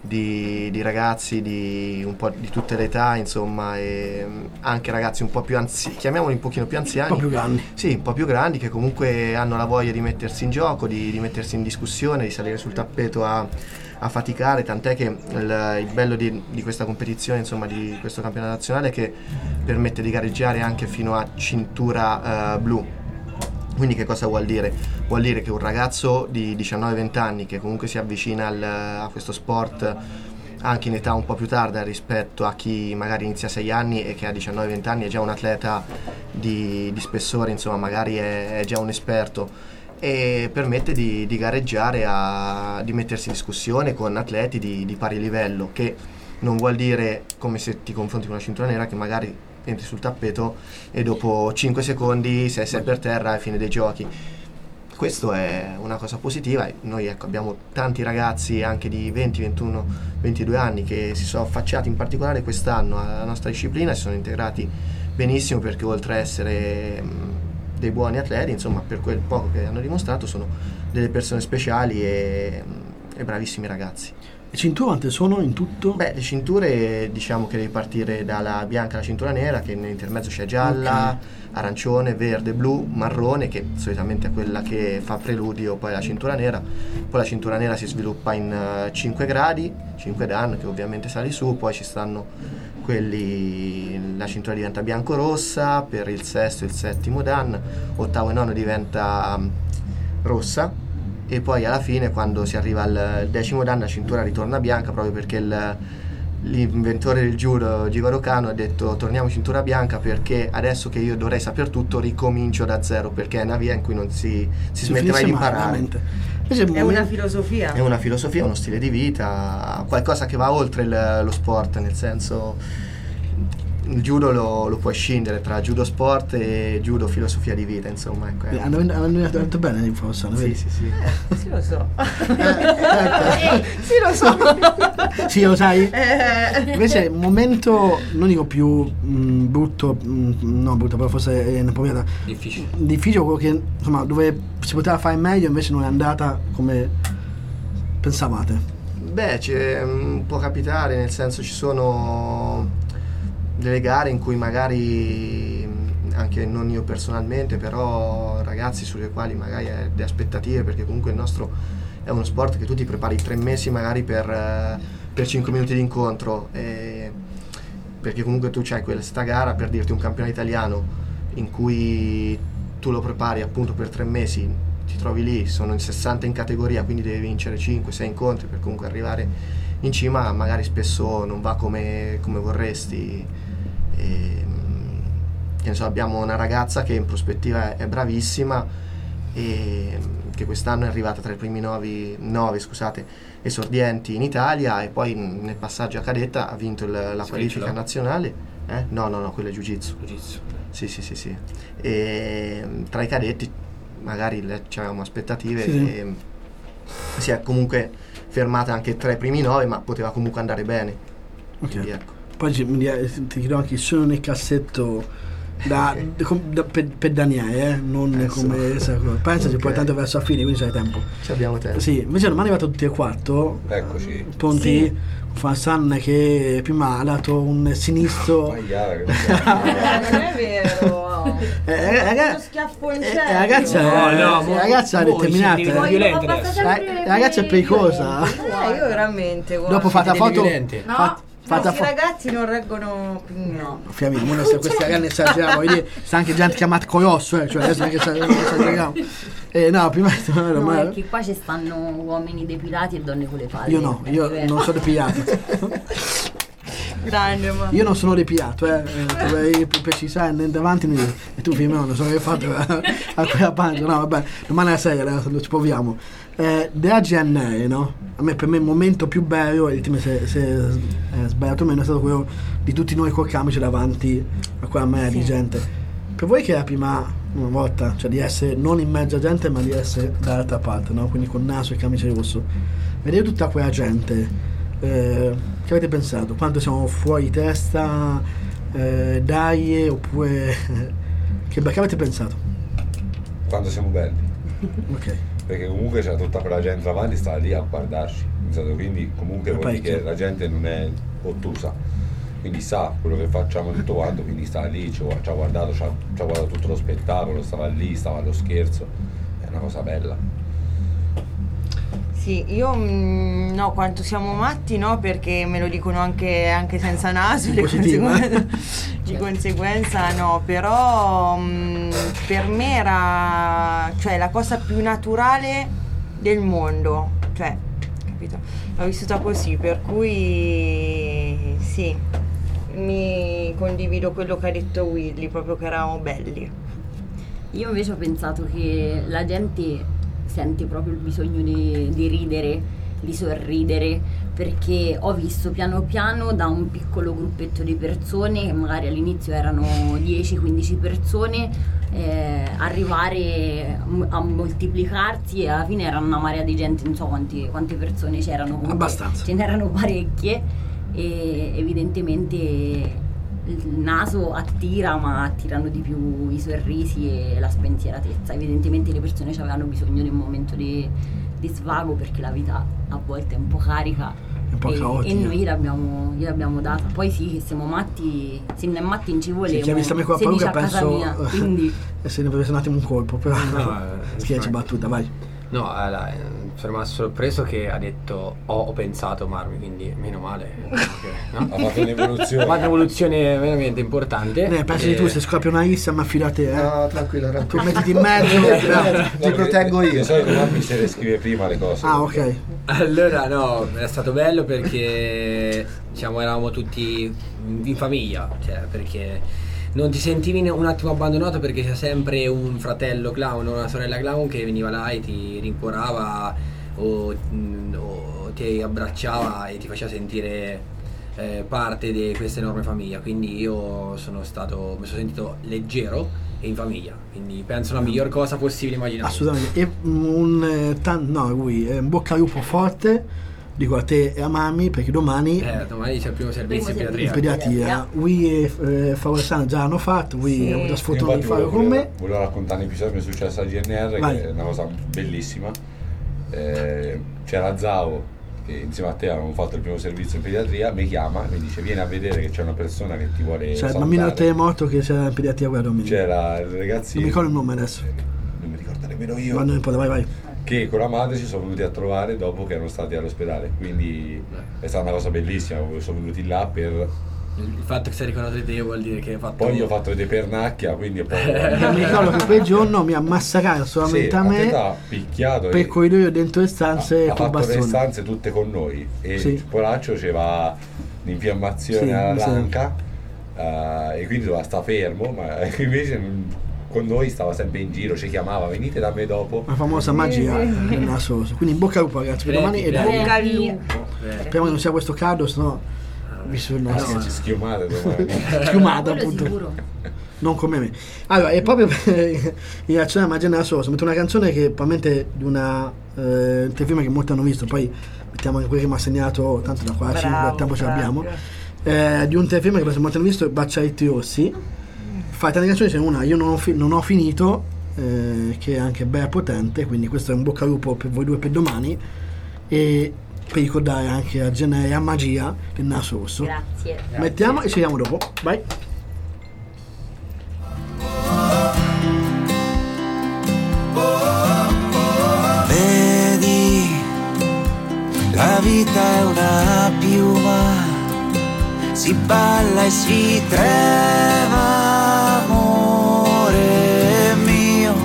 di, di ragazzi di un po' di tutte le età, insomma, e anche ragazzi un po' più anziani, chiamiamoli un pochino più anziani, un po' più grandi, sì, un po' più grandi, che comunque hanno la voglia di mettersi in gioco, di, di mettersi in discussione, di salire sul tappeto a, a faticare, tant'è che il, il bello di, di questa competizione, insomma, di questo campionato nazionale, è che permette di gareggiare anche fino a cintura uh, blu. Quindi che cosa vuol dire? Vuol dire che un ragazzo di diciannove venti anni che comunque si avvicina al, a questo sport anche in età un po' più tarda rispetto a chi magari inizia a sei anni e che a diciannove venti anni è già un atleta di, di spessore, insomma, magari è, è già un esperto, e permette di, di gareggiare, a, di mettersi in discussione con atleti di, di pari livello, che non vuol dire, come se ti confronti con una cintura nera, che magari entri sul tappeto e dopo cinque secondi sei, sei per terra e fine dei giochi. Questo è una cosa positiva. Noi, ecco, abbiamo tanti ragazzi anche di venti, ventuno, ventidue anni che si sono affacciati in particolare quest'anno alla nostra disciplina e si sono integrati benissimo, perché oltre a essere mh, dei buoni atleti, insomma, per quel poco che hanno dimostrato, sono delle persone speciali e, e bravissimi ragazzi. Le cinture quante sono in tutto? Beh, le cinture, diciamo che devi partire dalla bianca alla cintura nera, che nell'intermezzo c'è gialla, okay, arancione, verde, blu, marrone, che solitamente è quella che fa preludio poi alla cintura nera. Poi la cintura nera si sviluppa in uh, cinque gradi, cinque dan, che ovviamente sali su, poi ci stanno quelli, la cintura diventa bianco-rossa per il sesto e il settimo dan, ottavo e nono diventa um, rossa, e poi alla fine, quando si arriva al decimo dan, la cintura ritorna bianca, proprio perché il, l'inventore del judo, Jigoro Kano, ha detto: torniamo cintura bianca perché adesso che io dovrei saper tutto ricomincio da zero, perché è una via in cui non si, si, si smette mai di imparare. È una filosofia. È una filosofia, uno stile di vita, qualcosa che va oltre il, lo sport, nel senso, il judo lo, lo puoi scindere tra judo sport e judo filosofia di vita, insomma, ecco. Eh, hanno, hanno detto bene l'informazione, sì, sì, sì. Eh, sì, lo so. Eh, eh, sì, lo so. Sì, lo sai? Eh. Invece un momento, non dico più mh, brutto, mh, no brutto, però forse è un po' difficile. Difficile, quello che, insomma, dove si poteva fare meglio, invece non è andata come pensavate. Beh, c'è, mh, può capitare, nel senso, ci sono delle gare in cui magari, anche non io personalmente, però ragazzi sulle quali magari hai delle aspettative, perché comunque il nostro è uno sport che tu ti prepari tre mesi magari per, per cinque minuti di incontro, e perché comunque tu c'hai questa gara, per dirti, un campionato italiano in cui tu lo prepari appunto per tre mesi, ti trovi lì, sono in sessanta in categoria, quindi devi vincere cinque sei incontri per comunque arrivare in cima, magari spesso non va come, come vorresti. E, che ne so, abbiamo una ragazza che in prospettiva è, è bravissima e che quest'anno è arrivata tra i primi nove, nove scusate, esordienti in Italia, e poi nel passaggio a cadetta ha vinto il, la qualifica nazionale. Eh? No, no, no, quello è Jiu-Jitsu. Jiu-Jitsu. Sì, sì, sì, sì. E tra i cadetti magari avevamo aspettative, sì. E si è comunque fermata anche tra i primi nove, ma poteva comunque andare bene. Ok. Quindi, ecco. Poi ti chiedo anche, sono nel cassetto da, da, per, per Daniele, eh? non eh, come so. Pensaci, okay, poi tanto verso la fine, quindi c'hai tempo. Ci abbiamo tempo. Sì, invece non mi è arrivato tutti e quattro. Eccoci. Pronti? Sì. Fassan che prima ha dato un sinistro. Ma Iara, che non è vero. Eh, raga, uno schiaffo in eh, cielo. ragazza, No, eh, no, la ragazza è determinata. siete eh. violenti Ma adesso. passa Eh, sempre la ragazza è pericolosa. Eh, io veramente, guarda. Dopo fate la Siete foto. violenti. No, fat- Fata questi fo- ragazzi non reggono più. No. Fiamino, non sta questa ragazza esageriamo, voglio dire, sta anche gente chiamata Colosso, eh, cioè adesso non è che esageriamo. Eh no, prima no, No, ma perché qua ci stanno uomini depilati e donne con le palle. io no, io non sono depilato. Grande, ma. Io non sono depilato, eh, eh dovrei precisare né davanti né dietro. E tu prima non so che hai fatto a, a quella pancia, no vabbè, domani alla serie adesso ci proviamo. Eh, della G N R, no? A me, per me il momento più bello, il team se, se è sbagliato meno, è stato quello di tutti noi col camice davanti a quella marea sì. di gente. Per voi che è la prima una volta, cioè di essere non in mezzo a gente ma di essere dall'altra parte, no? Quindi con naso e camice rosso, vedere tutta quella gente, eh, che avete pensato? Quanto siamo fuori testa, eh, dai, oppure che, che avete pensato? Quando siamo belli. Ok. perché comunque c'era tutta quella gente davanti, stava lì a guardarci, quindi comunque vuol dire che la gente non è ottusa, quindi sa quello che facciamo tutto quanto, quindi sta lì, ci ha guardato, ci ha, ci ha guardato tutto lo spettacolo, stava lì, stava allo scherzo, è una cosa bella. Sì, io mh, no, quanto siamo matti no, perché me lo dicono anche, anche senza naso, di conseguenza, di conseguenza no, però mh, per me era, cioè, la cosa più naturale del mondo, cioè, capito? L'ho vissuta così, per cui sì, mi condivido quello che ha detto Willy, proprio che eravamo belli. Io invece ho pensato che la gente sente proprio il bisogno di, di ridere, di sorridere, perché ho visto piano piano da un piccolo gruppetto di persone, che magari all'inizio erano dieci quindici persone, eh, arrivare a moltiplicarsi e alla fine erano una marea di gente, non so quanti, quante persone c'erano, abbastanza, ce n'erano parecchie, e evidentemente il naso attira, ma attirano di più i sorrisi e la spensieratezza. Evidentemente le persone avevano bisogno di un momento di, di svago, perché la vita a volte è un po' carica, un po' e, caotica, e noi l'abbiamo, l'abbiamo data. Poi sì, che siamo matti, se non è matti non ci voleva, sì, chi ha visto me qua a Paluca penso mia, quindi se ne prese un attimo un colpo, però no, schiaccia battuta, vai. No, allora, sono rimasto sorpreso che ha detto ho, ho pensato Marmi, quindi meno male, perché, no? Ha fatto un'evoluzione, ha fatto un'evoluzione veramente importante. Eh, pensi e... tu se scoppia una issa mi affida a te, eh? No, tranquillo, tranquillo. Tu mettiti in mezzo, no, ti proteggo io. Di solito Marmi se le scrive prima le cose. Ah, ok. Allora no, è stato bello perché diciamo eravamo tutti in famiglia, cioè perché non ti sentivi un attimo abbandonato, perché c'è sempre un fratello clown o una sorella clown che veniva là e ti rincuorava o, o ti abbracciava e ti faceva sentire eh, parte di questa enorme famiglia. Quindi io sono stato, mi sono sentito leggero e in famiglia, quindi penso la miglior cosa possibile immaginare. Assolutamente. E un eh, tan- no, lui è un bocca al lupo forte, dico a te e a Mami, perché domani eh, domani c'è il primo servizio in pediatria. In pediatria. Lui e eh, Favorsano già hanno fatto, lui sì. ha avuto sfortuna di farlo con me. Volevo raccontare un episodio che mi è successo a G N R, Vai. che è una cosa bellissima. Eh, c'era Zao, che insieme a te avevamo fatto il primo servizio in pediatria, mi chiama, mi dice vieni a vedere che c'è una persona che ti vuole cioè il bambino terremoto che c'era in pediatria, guarda, c'era il ragazzino, non mi ricordo il nome adesso, non mi ricordo nemmeno io, ma non importa, vai vai, che con la madre si sono venuti a trovare dopo che erano stati all'ospedale, quindi è stata una cosa bellissima, sono venuti là per il fatto che sei ricordato di te vuol dire che hai fatto. Poi io ho fatto vedere pernacchia, quindi è proprio mi ricordo che quel giorno mi ha massacrato solamente sì, a me, ha picchiato per corridoio dentro le stanze, ha, ha col fatto bastone. le stanze tutte con noi e sì. il polaccio c'aveva l'infiammazione sì, alla sì. lanca uh, e quindi doveva stare fermo, ma invece con noi stava sempre in giro, ci chiamava venite da me dopo, la famosa magia del nasoso. Quindi in bocca al lupo ragazzi, per domani e bocca al lupo, speriamo che non sia questo caldo, sennò visto il nostro ci schiumate domani schiumata appunto, non come me. Allora, e proprio per in reazione a Magia nella Sosa metto una canzone che probabilmente di una eh, telefilm che molti hanno visto, poi mettiamo anche quelli che mi ha segnato, tanto da qua a cinque tempo ce l'abbiamo, eh, di un telefilm che molti hanno visto, Bacialetti Rossi. Fa tante canzoni, c'è una Io non ho, fi- non ho finito, eh, che è anche bella potente, quindi questo è un bocca al lupo per voi due per domani e per ricordare anche a Genere e a Magia del naso rosso. Grazie. Mettiamo e ci vediamo dopo. Vai. Vedi, la vita è una piuma, si balla e si trema, amore mio,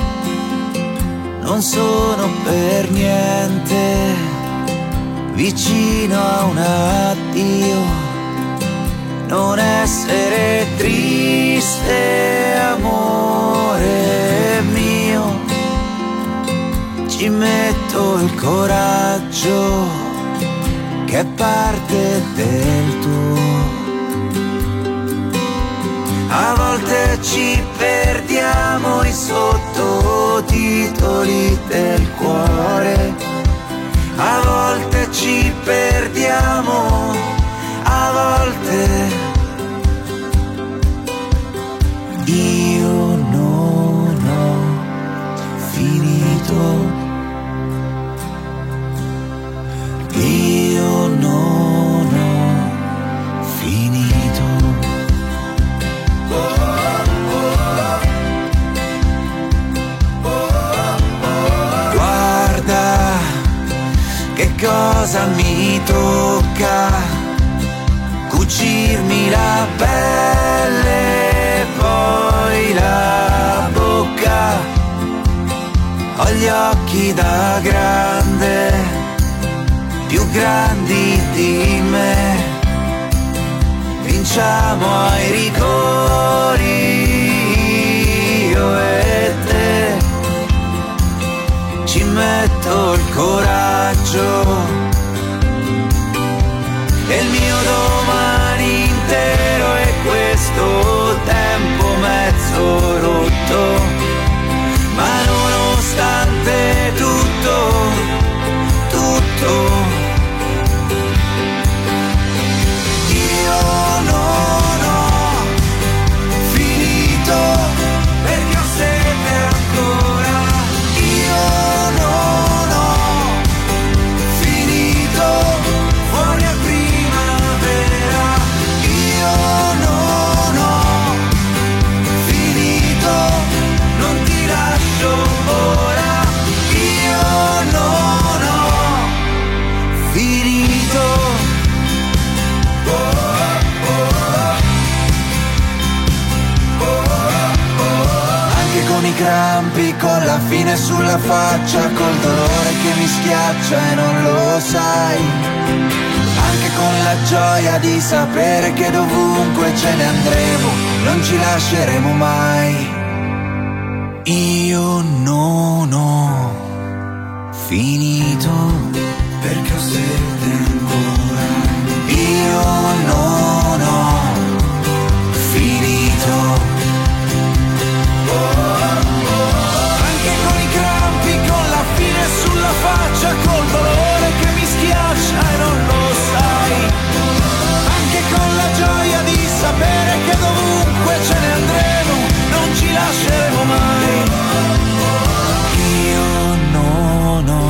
non sono per niente vicino a un addio, non essere triste, amore mio, ci metto il coraggio che è parte del tuo. A volte ci perdiamo i sottotitoli del cuore, a volte ci perdiamo, a volte io non ho finito cosa mi tocca, cucirmi la pelle e poi la bocca. Ho gli occhi da grande, più grandi di me, vinciamo ai rigori, io e te. Ci metto il coraggio e il mio domani intero è questo tempo mezzo rotto, ma nonostante tutto, tutto, io non ho finito perché ho sete ancora. Io non ho finito fuori a primavera. Io non ho finito, non ti lascio ora. Io non ho finito. Oh, oh, oh, oh, oh. Anche con i crampi, con la fine sulla faccia, col dolore che mi schiaccia e non lo sai. Anche con la gioia di sapere che dovunque ce ne andremo non ci lasceremo mai. Io non ho finito perché ho sete ancora. Io non ho finito. Oh, oh. Anche con i crampi, con la fine sulla faccia, col dolore che mi schiaccia e non lo sai. Anche con la gioia di sapere che dovunque ce ne andremo non ci lasceremo mai. Io non ho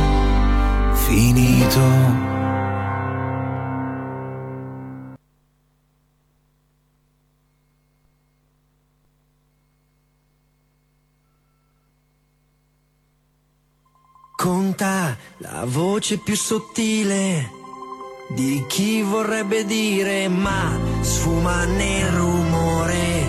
finito. Conta la voce più sottile di chi vorrebbe dire, ma sfuma nel rumore.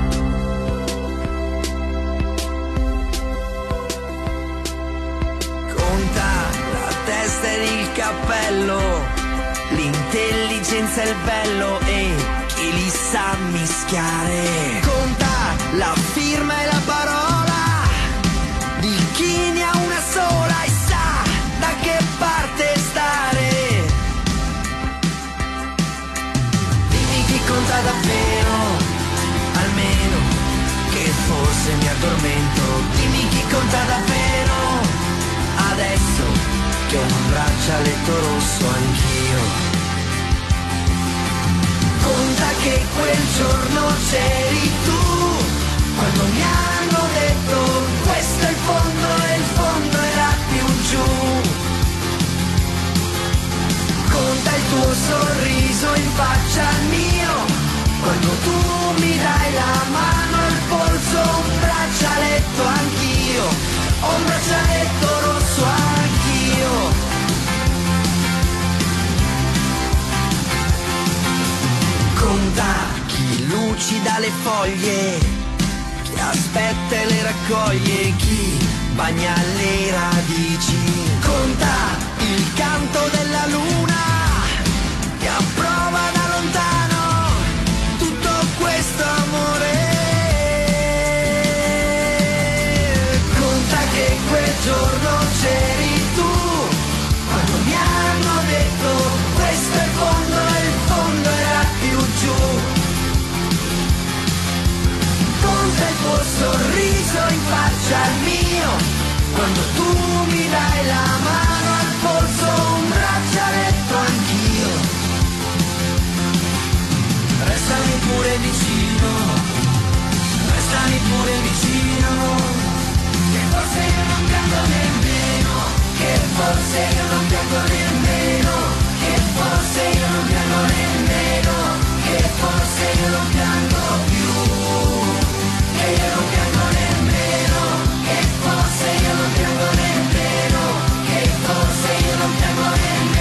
Conta la testa ed il cappello, l'intelligenza e il bello e chi li sa mischiare. Conta la firma e la parola di chi ne ha una sola e sa da che parte stare. Dimmi chi conta davvero, almeno che forse mi addormento. Dimmi chi conta davvero, adesso che ho un braccialetto rosso anch'io. Conta che quel giorno c'eri tu, quando mi hanno detto questo è il fondo e il fondo era più giù. Conta il tuo sorriso in faccia al mio, quando tu mi dai la mano al polso. Un braccialetto anch'io, ho un braccialetto rosso anch'io. Conta chi lucida le foglie, chi aspetta e le raccoglie, chi bagna le radici. Conta il canto della luna che approva da lontano tutto questo amore. Conta che quel giorno c'eri tu, quando mi hanno detto questo è il fondo e il fondo era più giù. Conta il tuo sorriso in faccia al mio, quando tu mi dai la mano al polso. Un braccialetto anch'io. Restami pure vicino, restami pure vicino, che forse io non piango nemmeno, che forse io non piango nemmeno, che forse io non piango nemmeno, che forse io non piango più, che io non piango nemmeno, che forse io non piango nemmeno, che forse io non piango nemmeno.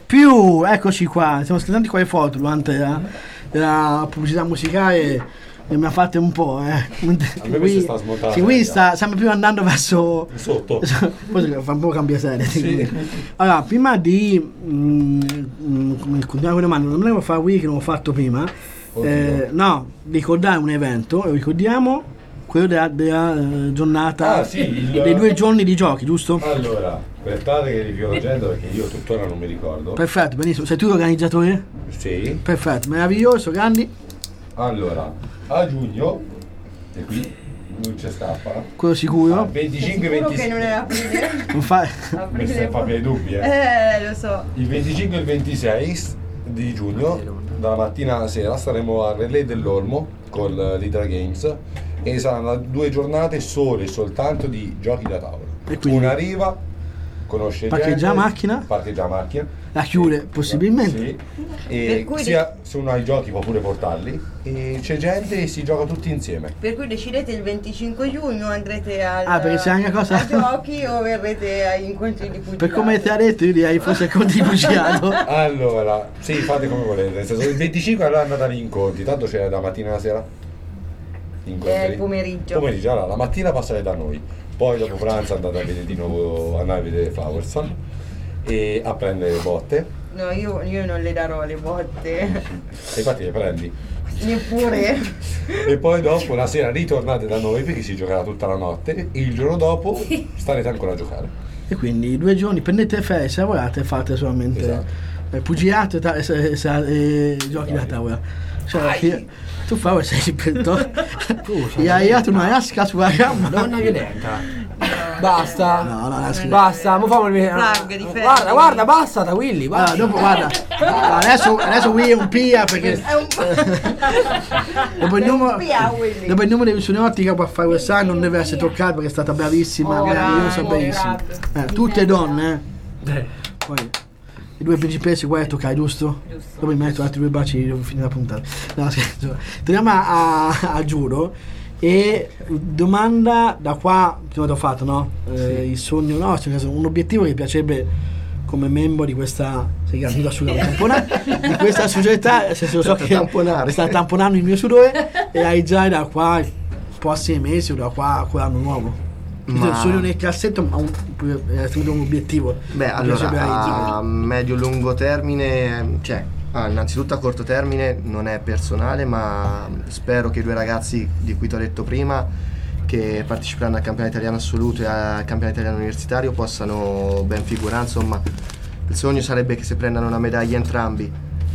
più, eccoci qua, stiamo scrivendo qua le foto durante la, la pubblicità musicale. E mi ha fatto un po', eh. A me qui sta smontando. Sì, qui sta, stiamo più andando verso. Sotto. Poi fa un po' cambia serie. Sì. Allora, prima di mm, mm, continuare con le mani, non volevo fare qui che non ho fatto prima. Eh, no, ricordare un evento, lo ricordiamo, quello della, della uh, giornata ah, sì, il... dei due giorni di giochi, giusto? Allora, aspettate che rivio l'agenda perché io tuttora non mi ricordo. Perfetto, benissimo. Sei tu l'organizzatore? Sì. Perfetto, meraviglioso, grandi. Allora, a giugno, e qui non c'è scappa. Quello sicuro. venticinque Sicuro ventisei. che non è aprile. Non fa... Mi stai fa dei dubbi, eh. Eh, lo so. Il venticinque e il ventisei di giugno, dalla mattina alla sera, saremo a Relay dell'Olmo con l'Hydra Games e saranno due giornate sole e soltanto di giochi da tavola. Una riva, conosce parcheggia gente, macchina. Parcheggia macchina. La chiude possibilmente. Sì. E cui sia se uno ha i giochi può pure portarli e c'è gente e si gioca tutti insieme. Per cui decidete il venticinque giugno andrete al, ah, perché c'è anche cosa? a giochi o verrete agli incontri di pugilato. Per come ti ha detto io direi forse incontri di pugilato. Allora, sì, fate come volete. Nel senso, il venticinque allora andate agli incontri, tanto c'è la mattina e la sera. Incontri. È il pomeriggio. Pomeriggio, allora la mattina passate da noi, poi dopo pranzo andate a vedere di nuovo, andate a vedere Flowers e a prendere le botte. No, io, io non le darò le botte. E infatti le prendi. Neppure. E poi dopo la sera ritornate da noi perché si giocherà tutta la notte e il giorno dopo starete ancora a giocare. E quindi due giorni prendete ferie, se lavorate fate solamente esatto. eh, pugilato e, ta- e, e, e giochi da tavola. Cioè, io, tu fai sei ispettore. Gli hai dato una rasca sulla gamba. Donna violenta. Basta. No, no, no, basta. Mo famo il Plug di guarda, guarda, basta da Willy. Allora, dopo guarda. Allora, adesso adesso Willy è un pia perché È un dopo il numero pia, Willy. dopo il numero di Suneottica può fare quest'anno non deve essere toccato perché è stata bravissima, Oh, meravigliosa, grande, bellissima. Eh, tutte donne, eh. Poi i due principessi qua toccai, giusto? Giusto. Dopo mi metto altri due baci devo finire la puntata. No, scherzo. Torniamo a, a, a giuro. E domanda da qua che ho fatto, no? Eh, sì. Il sogno nostro, un obiettivo che piacerebbe come membro di questa sei gratuita sulla tamponare di questa società, se lo so che tamponare. sta tamponando il mio sudore e hai già da qua i prossimi mesi o da qua a quell'anno nuovo. Ma... il sogno nel cassetto ma un, un, un obiettivo. Beh, allora a medio-lungo termine, cioè Ah, innanzitutto a corto termine non è personale, ma spero che i due ragazzi di cui ti ho detto prima che parteciperanno al campionato italiano assoluto e al campionato italiano universitario possano ben figurare. Insomma, il sogno sarebbe che si prendano una medaglia entrambi.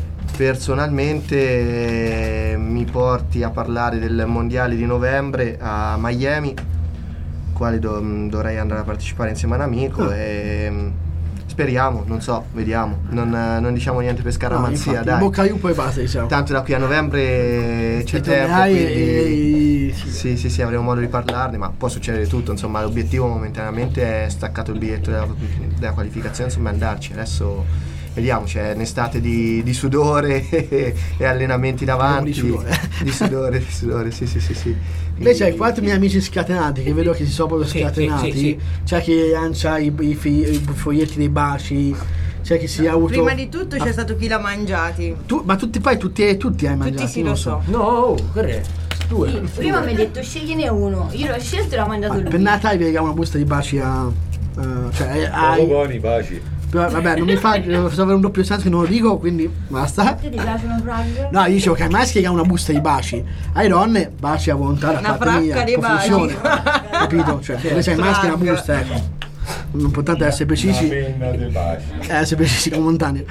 Personalmente mi porti a parlare del mondiale di novembre a Miami, quale do- dovrei andare a partecipare insieme a un amico oh. e speriamo, non so, vediamo. Non, non diciamo niente per scaramanzia, no, dai. Bocca io poi basta, diciamo. Tanto da qui a novembre c'è tempo, quindi... e... sì, sì, sì, avremo modo di parlarne, ma può succedere tutto. Insomma, l'obiettivo momentaneamente è staccato il biglietto della, della qualificazione, insomma, andarci. Adesso vediamo, c'è un'estate di, di sudore e allenamenti davanti. Di sudore. di sudore, di sudore, sì, sì, sì, sì. Invece hai quattro miei amici scatenati che vedo che si sono proprio scatenati. Sì, sì, sì. C'è chi lancia i, i, i foglietti dei baci, c'è chi si ha avuto. Prima di tutto c'è ah. stato chi l'ha mangiati. Tu, ma tutti poi tutti, tutti hai mangiati. Tutti sì, lo so. No, che due. Sì, prima mi hai detto scegliene uno. Io l'ho scelto e l'ho mangiato lui. Per Natale vi regalo una busta di baci a. Uh, cioè ai. buoni i baci. Però, vabbè, non mi fa devo avere un doppio senso che non lo dico, quindi basta. Ti piacciono frag? No, io dicevo che ai maschi è una busta di baci, ai donne baci a volontà da una parte mia, fracca di baci. Capito? Cioè, invece ai maschi è una busta, ecco. L'importante è essere precisi. La penna dei baci. Eh, essere precisi come montagna.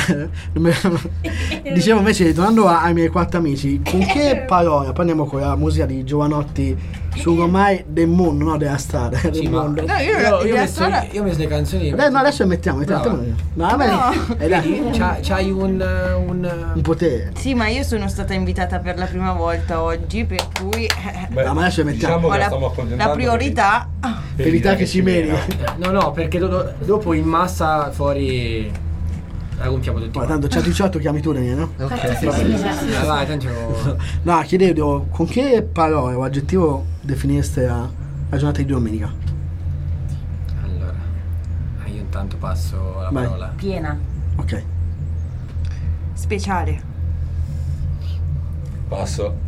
Dicevo invece, tornando ai miei quattro amici, con che parola, parliamo con la musica di Giovanotti su ormai del mondo, no della strada, del sì, mondo. No, io, io, io, ho messo, io ho messo le canzoni. Beh, no, adesso le mettiamo, mettiamo. No, vabbè. No. Eh, dai. C'ha, c'hai un, un un potere. Sì, ma io sono stata invitata per la prima volta oggi, per cui Beh, no, ma adesso le mettiamo. Diciamo che la, stiamo la priorità per evitare che si meni. No, no, perché do, dopo in massa fuori la gonfiamo tutti. Ma tanto c'è diciotto chiami tu, Daniele, no? Ok, sì, sì, sì. Vai, tanto. No, chiedevo con che parole o aggettivo definiste la, la giornata di domenica? Allora, io intanto passo la Vai. parola. Piena. Ok. Speciale. Passo.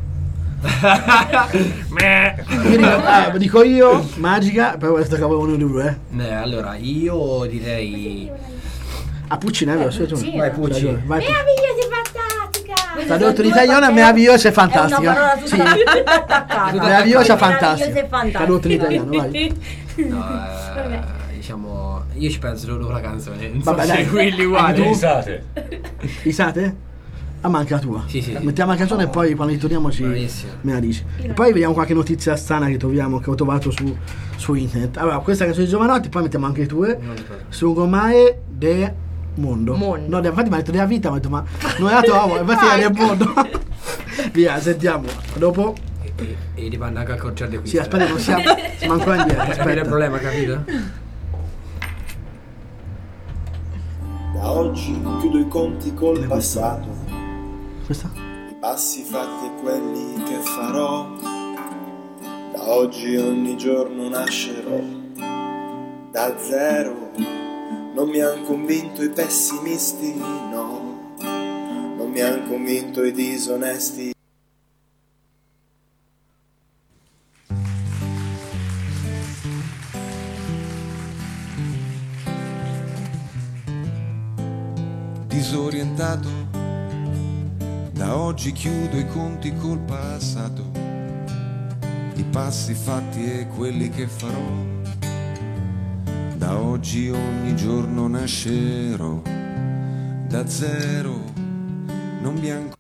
Io dico, eh, dico io, magica, poi questo capo uno di due. Eh. Eh, allora, io direi... A Puccini, è vero? Sì, Sì. Vai Pucci. vai. Meravigliosa e fantastica. Tradotto in italiano è meravigliosa e fantastica. È una parola tutta Sì. attaccata. Meravigliosa Meravigliosa e fantastica. e fantastica. Tradotto in italiano, vai. No, eh, diciamo... Io ci penso solo la canzone. Non Vabbè, so dai. se quelli Le uguali. risate. Risate? Ah, manca la tua. Sì, sì, sì. Mettiamo la canzone e poi quando ritorniamo ci Bravissimo. me la dici. E poi vediamo qualche notizia strana che troviamo, che ho trovato su, su internet. Allora, questa canzone di Giovanotti, poi mettiamo anche le tue. Su Gomae de Mondo. Mondo. No, infatti mi ha detto della vita, mi ha detto ma non la trovo, infatti era del mondo. Via, sentiamo. Dopo. E, e, e dipende anche al concerto qui. Sì, aspetta, non siamo, siamo ancora in diretta. Capire il Aspetta. problema, capito? Da oggi chiudo i conti col passato, Questa? i passi fatti e quelli che farò. Da oggi ogni giorno nascerò da zero. Non mi han convinto i pessimisti, no. Non mi han convinto i disonesti. Disorientato, da oggi chiudo i conti col passato, i passi fatti e quelli che farò. Da oggi ogni giorno nascerò da zero, non mi han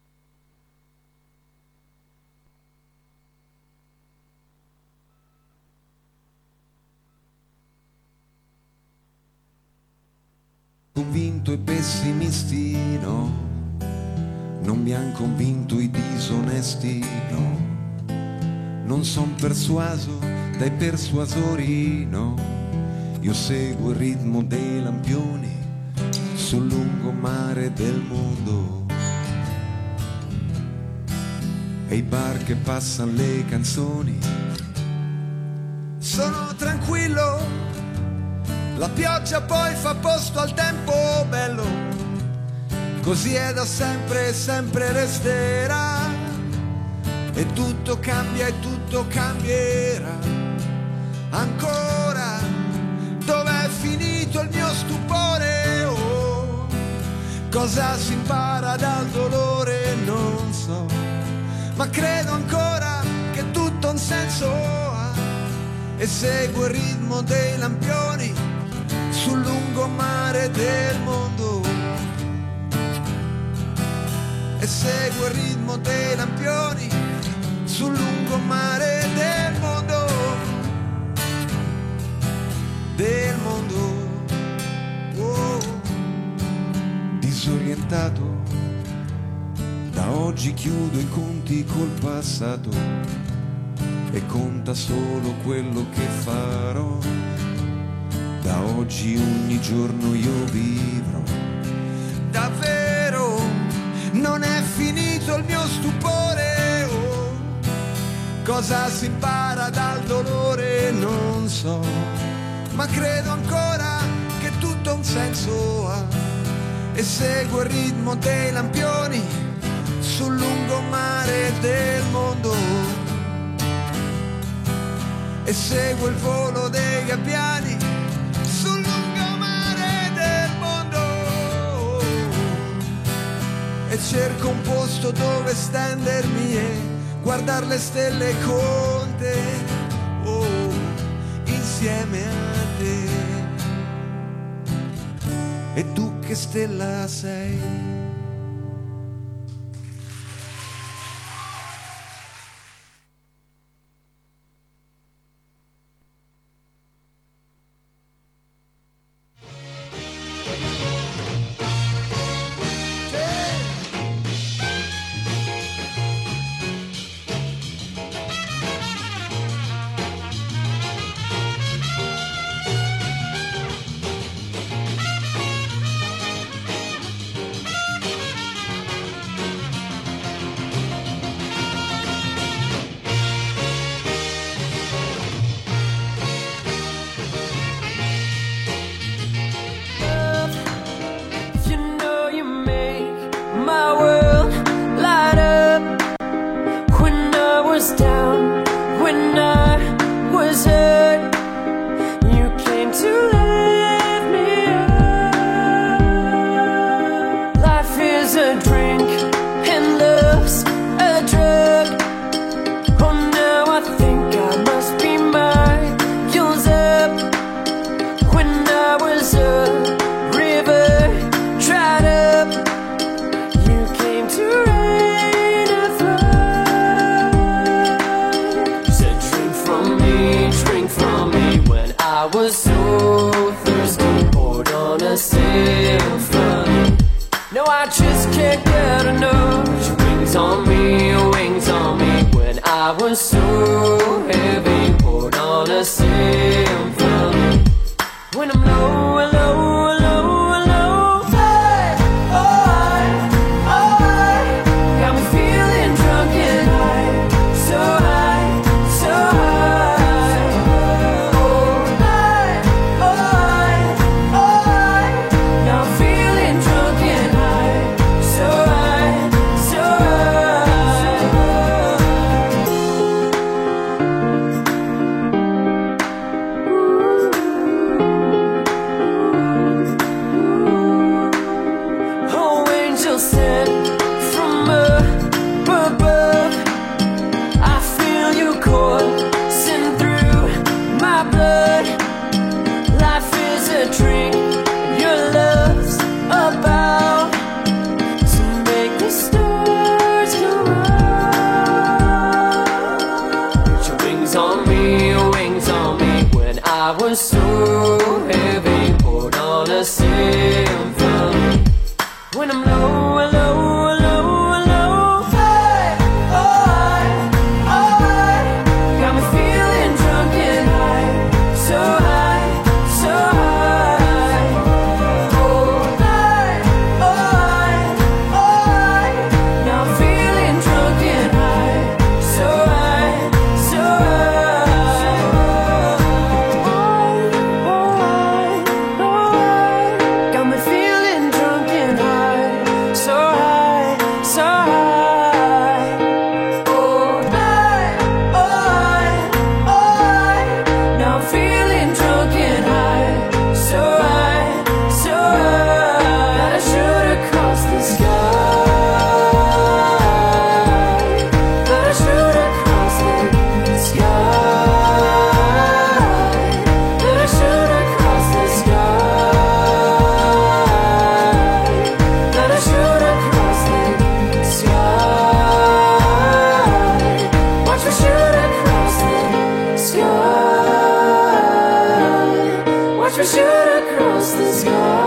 convinto i pessimisti, no. Non mi han convinto i disonesti, no. Non son persuaso dai persuasori, no. Io seguo il ritmo dei lampioni sul lungomare del mondo. E i bar che passano le canzoni. Sono tranquillo, la pioggia poi fa posto al tempo bello. Così è da sempre e sempre resterà. E tutto cambia e tutto cambierà. Ancora, dov'è finito il mio stupore? Oh, cosa si impara dal dolore? Non so, ma credo ancora che tutto un senso ha. E seguo il ritmo dei lampioni sul lungomare del mondo. E seguo il ritmo dei lampioni sul lungomare del mondo. Del mondo. Oh. Disorientato, da oggi chiudo i conti col passato e conta solo quello che farò. Da oggi ogni giorno io vivrò. Davvero non è finito il mio stupore. Oh, cosa si impara dal dolore? Non so, ma credo ancora che tutto un senso ha. E seguo il ritmo dei lampioni sul lungomare del mondo. E seguo il volo dei gabbiani sul lungomare del mondo. E cerco un posto dove stendermi e guardare le stelle con te. Oh, insieme a te. E tu che stella sei? when I was a river dried up, you came to rain and flood. You said drink from me, drink from me when I was so thirsty, poured on a symphony. No, I just can't get enough. Your wings on me, wings on me when I was so heavy, poured on a symphony. When I'm low, low, low, low, hey, oh, I, oh, I got me feeling drunk and high, so high, so high. Oh, I, oh, I, oh, I now I'm feeling drunk and high, so high, so oh, angel sent from up above, I feel you coursing through my blood. Life is a drink, your love's about to make the stars come out. Put your wings on me, wings on me when I was so heavy, poured on a symphony. When I'm low, low, low, low, hey, oh, I, oh, I got me feeling drunk and high, so high, so high. Oh, I, oh, I, oh, I now I'm feeling drunk and high, so high, so high. Oh, I, oh, I got me feeling drunk and high, so high, so high. Oh, I, oh, I, oh, I now I'm feeling drunk and high, so high, so high. That I should across the sky, that I should across the sky, that I should across the sky, that I should across the sky. Watch me shoot across the sky. Watch me shoot across the sky.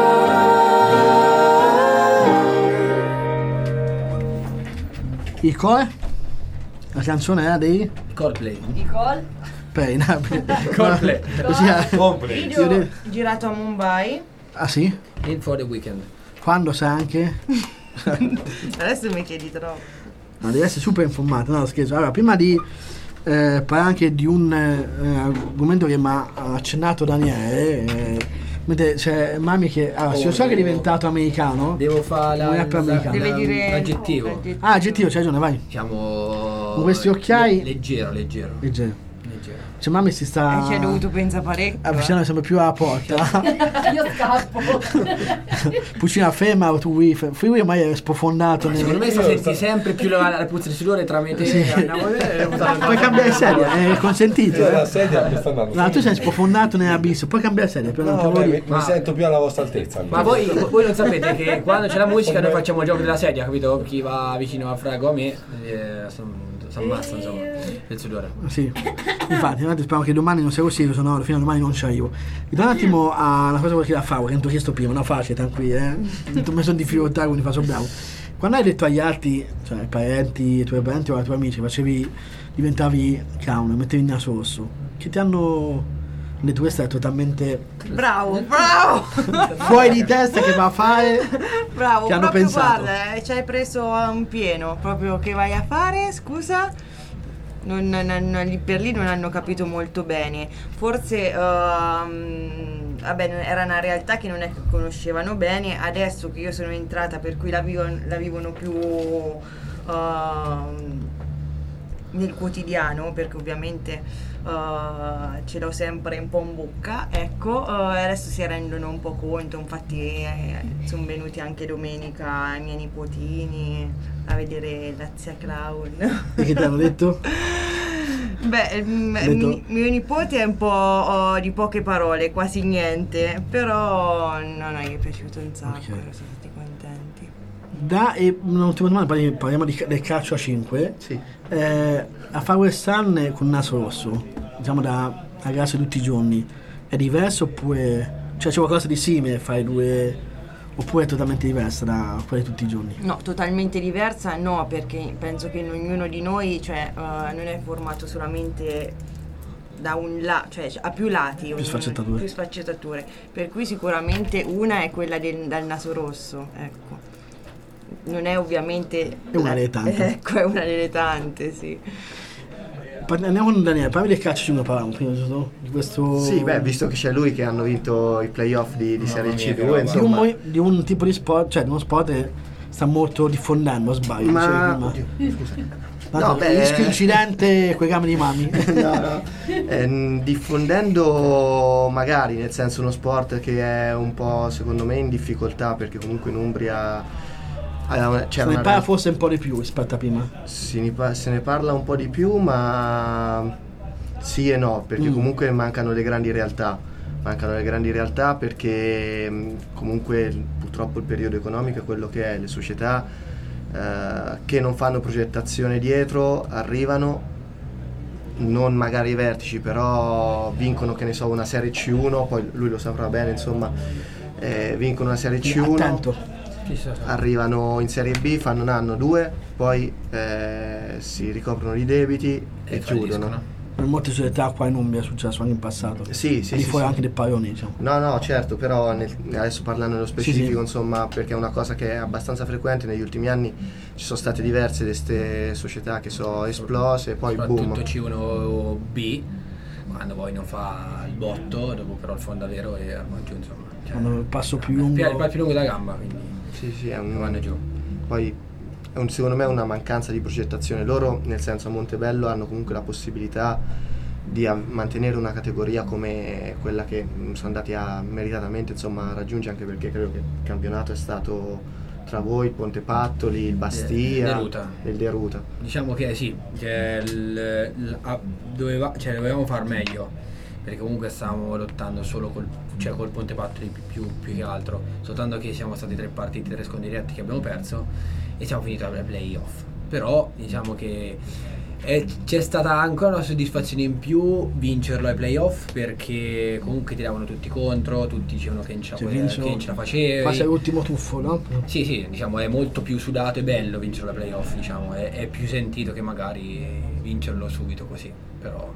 Il core? La canzone era dei Coldplay. Nicole, Play, no, Coldplay. così è. Compli. Io video de- girato a Mumbai. Ah sì? In for the weekend. Quando sai anche? Adesso mi chiedi troppo. No, devi essere super informato, no scherzo. Allora, prima di eh, parlare anche di un eh, argomento che mi ha accennato Daniele, eh, mentre c'è Mami che allora, se lo so che è diventato americano. Devo fare la, Un rap la- americano. Deve la- dire l'aggettivo. Ah, aggettivo, c'hai ragione, vai. Siamo Con questi occhiai- le- leggero, leggero. Leggero. Leggero. Cioè Mami si sta E ci hai dovuto pensare parecchio. avvicinando sempre più alla porta. Io scappo. Puccina ferma o tu Wii? Wii ormai è sprofondato. nel- Secondo me sta senti sempre più la, la puzza di sudore tramite Sì. andiamo a vedere. Puoi cambiare sedia, è consentito. La Eh? sedia mi sta andando. No, tu sei sprofondato nell'abisso, puoi cambiare sedia, però non No, te vabbè, lo mi, dico. mi Ma- sento più alla vostra altezza. Ma voi, voi non sapete che quando c'è la musica noi facciamo il gioco della sedia, capito? Chi va vicino a Frago a me eh, si ammazza insomma del sudore. Sì, infatti, infatti speriamo che domani non sia così, se no fino a domani non ci arrivo. Ritorno un attimo a una cosa che la favo, che non ti ho chiesto prima, una facile, tranquilli, eh? Non mi sono in difficoltà, quindi faccio bravo. Quando hai detto agli altri, cioè ai parenti, ai tuoi parenti o ai tuoi amici, facevi, diventavi clown, mettevi il naso rosso, che ti hanno detto questo è totalmente Bravo, bravo. fuori di testa che va a fare, Bravo, che hanno proprio pensato. guarda, eh, ci hai preso a un pieno, proprio che vai a fare, scusa? Non, non- non- lì per lì non hanno capito molto bene. Forse ehm, vabbè, non- era una realtà che non è che conoscevano bene. Adesso che io sono entrata, per cui la, vivo- la vivono più ehm, nel quotidiano, perché ovviamente Uh, ce l'ho sempre un po' in bocca, ecco, uh, adesso si rendono un po' conto, infatti eh, sono venuti anche domenica i miei nipotini a vedere la zia Clown. E che ti hanno detto? Beh, m- mio nipote è un po' oh, di poche parole, quasi niente, però non è che è piaciuto un sacco, okay. Siamo stati contenti. Da, e un'ultima domanda, parliamo di, del calcio a cinque. Sì. Eh, a fare quest'anno con il naso rosso, diciamo da ragazzi tutti i giorni, è diverso oppure cioè c'è qualcosa di simile fare due, oppure è totalmente diversa da quella di tutti i giorni? No, totalmente diversa no, perché penso che ognuno di noi cioè, uh, non è formato solamente da un lato, cioè ha più lati, più ognuno, sfaccettature. più sfaccettature, per cui sicuramente una è quella del, del naso rosso, ecco. Non è ovviamente è una delle tante. Ecco, è una delle tante, sì. Andiamo con Daniele, parli del calcio cinque, parlavamo prima, giusto? Di questo... Sì, beh, visto che c'è lui che hanno vinto i playoff di, di no, Serie C due, insomma. Di un, di un tipo di sport, cioè di uno sport che sta molto diffondendo, sbaglio. Ma... Cioè, scusa. No, beh, rischio incidente quei gammi di mami. No, no. Eh, diffondendo magari, nel senso uno sport che è un po' secondo me in difficoltà, perché comunque in Umbria Allora, se ne parla forse un po' di più rispetto a prima. Se ne, pa- se ne parla un po' di più, ma sì e no, perché mm. comunque mancano le grandi realtà. Mancano le grandi realtà perché mh, comunque purtroppo il periodo economico è quello che è. Le società eh, che non fanno progettazione dietro arrivano, non magari ai vertici, però vincono, che ne so, una Serie C uno, poi lui lo saprà bene, insomma, eh, vincono una Serie C uno. Attento. Arrivano in Serie B, fanno un anno, due, poi eh, si ricoprono i debiti e, e chiudono. Per molte società qua in Umbria è successo anche in passato. Sì, sì, e sì, fuori sì. anche dei paioni, diciamo. No, no, certo, però nel, adesso parlando nello specifico, sì, sì. insomma, perché è una cosa che è abbastanza frequente, negli ultimi anni ci sono state diverse di queste società che sono esplose, poi boom. Soprattutto C uno B, quando poi non fa il botto, dopo però il fondo vero e arma giù, insomma. Cioè, quando il passo più lungo. Il più lungo della gamba, quindi. Sì, sì, è un vanno giù. Poi è un, secondo me è una mancanza di progettazione. Loro, nel senso, a Montebello hanno comunque la possibilità di a, mantenere una categoria come quella che sono andati a meritatamente insomma raggiungere, anche perché credo che il campionato è stato tra voi, il Pontepattoli, il Bastia, Deruta. il Deruta. Diciamo che sì, che il, il, a, doveva, cioè, dovevamo far meglio, perché comunque stavamo lottando solo col, cioè col Pontepattoli più, più, più che altro, soltanto che siamo stati tre partiti, tre scontri diretti che abbiamo perso e siamo finiti ai playoff. Però diciamo che è, c'è stata ancora una soddisfazione in più vincerlo ai playoff, perché comunque tiravano tutti contro, tutti dicevano che non ce la, cioè, che non ce la facevi. Quasi l'ultimo tuffo, no? Sì, sì, diciamo è molto più sudato e bello vincerlo ai playoff, diciamo, è, è più sentito che magari vincerlo subito così, però...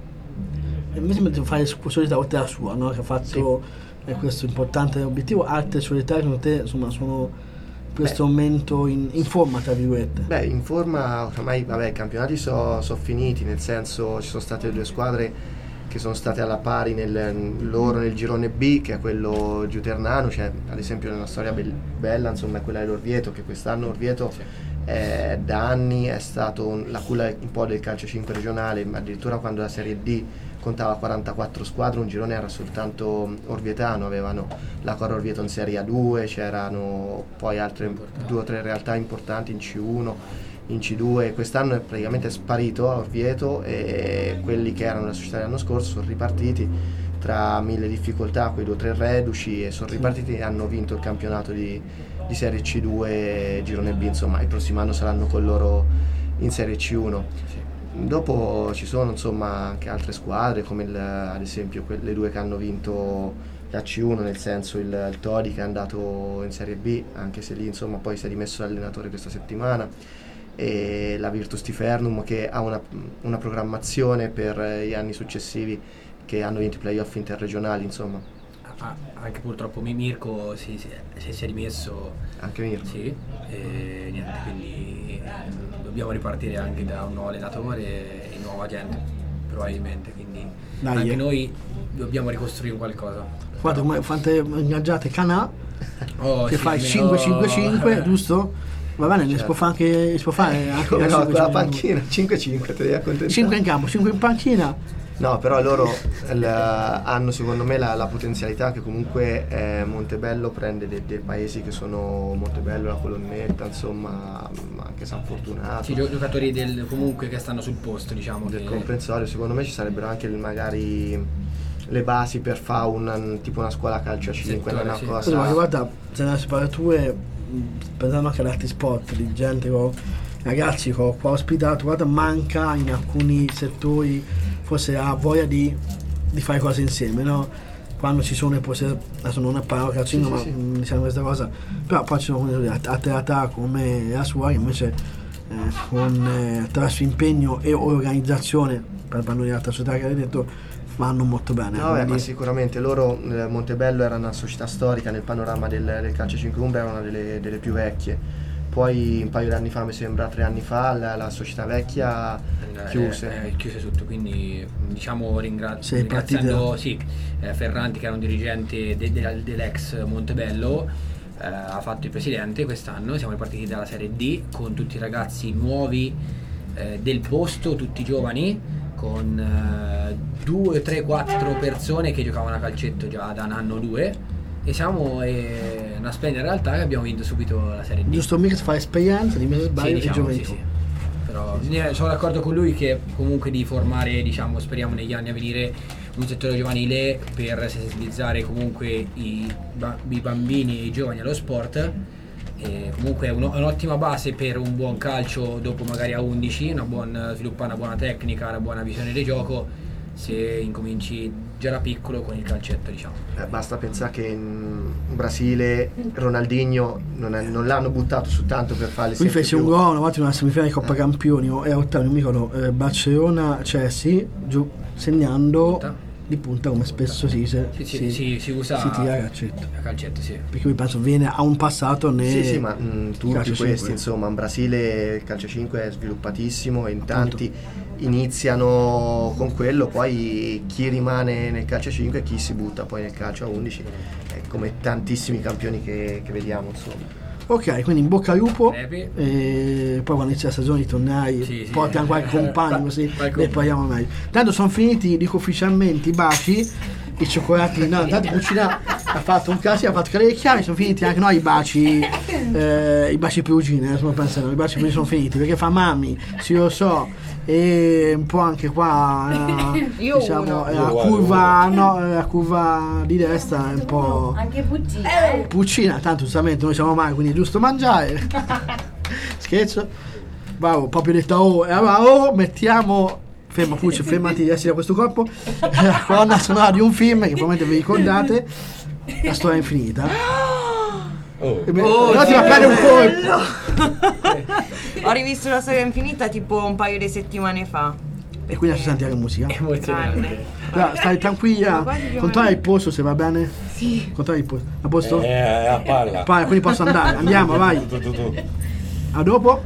E invece di fare società oltre la sua, no? Che ha fatto sì. eh, questo importante obiettivo, altre società che secondo te insomma sono in questo Beh. momento in, in forma, tra virgolette? Beh, in forma ormai, vabbè, i campionati sono so finiti, nel senso ci sono state due squadre che sono state alla pari nel, loro nel girone B, che è quello giuternano, cioè ad esempio una storia be- bella insomma è quella dell'Orvieto, che quest'anno Orvieto sì. eh, da anni è stato un, la culla un po' del calcio cinque regionale, ma addirittura quando la Serie D contava quarantaquattro squadre, un girone era soltanto orvietano, avevano la Coro Orvieto in Serie A due, c'erano poi altre importanti. due o tre realtà importanti in C uno, in C due, quest'anno è praticamente sparito a Orvieto e quelli che erano la società dell'anno scorso sono ripartiti tra mille difficoltà, quei due o tre reduci, e sono ripartiti e hanno vinto il campionato di, di Serie C due girone B, insomma il prossimo anno saranno con loro in Serie C uno. Dopo ci sono insomma anche altre squadre come il, ad esempio quelle due che hanno vinto la C uno, nel senso il, il Todi che è andato in Serie B, anche se lì insomma poi si è dimesso l'allenatore questa settimana, e la Virtus Tifernum che ha una, una programmazione per gli anni successivi, che hanno vinto i playoff interregionali insomma. Ah, anche purtroppo Mirko si, si, si, si è dimesso. Anche Mirko? Sì, e niente, quindi dobbiamo ripartire anche da un nuovo allenatore e nuova gente, probabilmente, quindi Dai, anche eh. noi dobbiamo ricostruire qualcosa. Guarda, come quante ingaggiate Canà, oh, che sì, fai cinque cinque cinque, oh. giusto? Va bene, certo. si può fare anche, si può fare anche come no, con la panchina, cinque cinque, te devi accontentare. cinque in campo, cinque in panchina. No, però loro l- hanno secondo me la, la potenzialità che comunque eh, Montebello prende dei, dei paesi che sono Montebello, la Colonnetta, insomma anche San Fortunato. Sì, giocatori del, comunque che stanno sul posto, diciamo. Del che... comprensorio, secondo me ci sarebbero anche magari le basi per fare un, tipo una scuola calcio a cinque, Settore, una sì. cosa. Sì, ma guarda, se ne separatore, pensando anche ad altri sport di gente con ragazzi che ho qua ospitato, guarda, manca in alcuni settori forse ha voglia di, di fare cose insieme, no? Quando ci sono, forse, adesso non è parola calcino, sì, ma sì, sì. Mh, diciamo questa cosa, però poi ci sono altre realtà come la sua che invece eh, con eh, attraverso impegno e organizzazione, per parlare di altra società che hai detto, vanno molto bene. No, beh, ma sicuramente loro, eh, Montebello era una società storica nel panorama del, del calcio cinque Umbria, era una delle, delle più vecchie. Poi un paio di anni fa, mi sembra tre anni fa, la, la società vecchia eh, chiuse. Eh, chiuse tutto, quindi diciamo ringra- sì, ringraziando sì, eh, Ferranti, che era un dirigente de- de- dell'ex Montebello, eh, ha fatto il presidente quest'anno. Siamo ripartiti dalla Serie D con tutti i ragazzi nuovi eh, del posto, tutti giovani, con eh, due, tre, quattro persone che giocavano a calcetto già da un anno o due. E siamo eh, una splendida realtà che abbiamo vinto subito la Serie D. Giusto mix fa esperienza, di me sbaglio, sì, diciamo, e gioventù. Sì, sì. Però eh, sono d'accordo con lui che comunque di formare, diciamo, speriamo negli anni a venire un settore giovanile per sensibilizzare comunque i, i bambini e i giovani allo sport. E comunque è un, un'ottima base per un buon calcio dopo magari a undici, una buona, sviluppare una buona tecnica, una buona visione di gioco, se incominci già da piccolo con il calcetto, diciamo. Eh, basta pensare che in Brasile Ronaldinho non, è, non l'hanno buttato su tanto per fare le lui fece un gol una volta in una semifinale di Coppa eh. Campioni e ottavo, non mi ricordo, eh, Barcellona Chelsea, giù segnando punta. Di punta, come spesso si, si, sì, sì, si, si, si usa si tira a calcetto. A calcetto, sì. Perché lui penso viene a un passato nei sì sì ma mh, tutti questi insomma in Brasile il calcio cinque è sviluppatissimo e in tanti Appunto. iniziano con quello, poi chi rimane nel calcio cinque e chi si butta poi nel calcio a undici, è come tantissimi campioni che, che vediamo, insomma. Ok, quindi in bocca al lupo e poi quando inizia la stagione di tornei sì, sì, portiamo qualche compagno così ne parliamo meglio. Tanto sono finiti, dico ufficialmente, i baci, i cioccolati, no, tanto Cucina ha fatto un caso, ha fatto cadere le chiavi, sono finiti anche noi i baci, eh, i baci perugini, adesso non pensano, i baci perugini sono finiti perché fa mami, sì lo so, e un po' anche qua eh, Io diciamo la curva no, la curva di destra è un po' anche Puccina eh. Puccina, tanto giustamente noi siamo mai, quindi è giusto mangiare. Scherzo, bravo, proprio detto oh, eh, oh mettiamo ferma Pucci, fermati di essere da questo corpo, la colonna sonora di un film che probabilmente vi ricordate, La storia infinita. Oh, e oh, no, ti va bene un colpo. Ho rivisto La storia infinita tipo un paio di settimane fa. E quindi adesso senti anche musica. Emozionante. Allora, stai tranquilla, controlla il posto se va bene. Sì. Controlla il posto. A posto? Eh, a palla. Palla, quindi posso andare. Andiamo, vai. Tu, tu, tu. A dopo.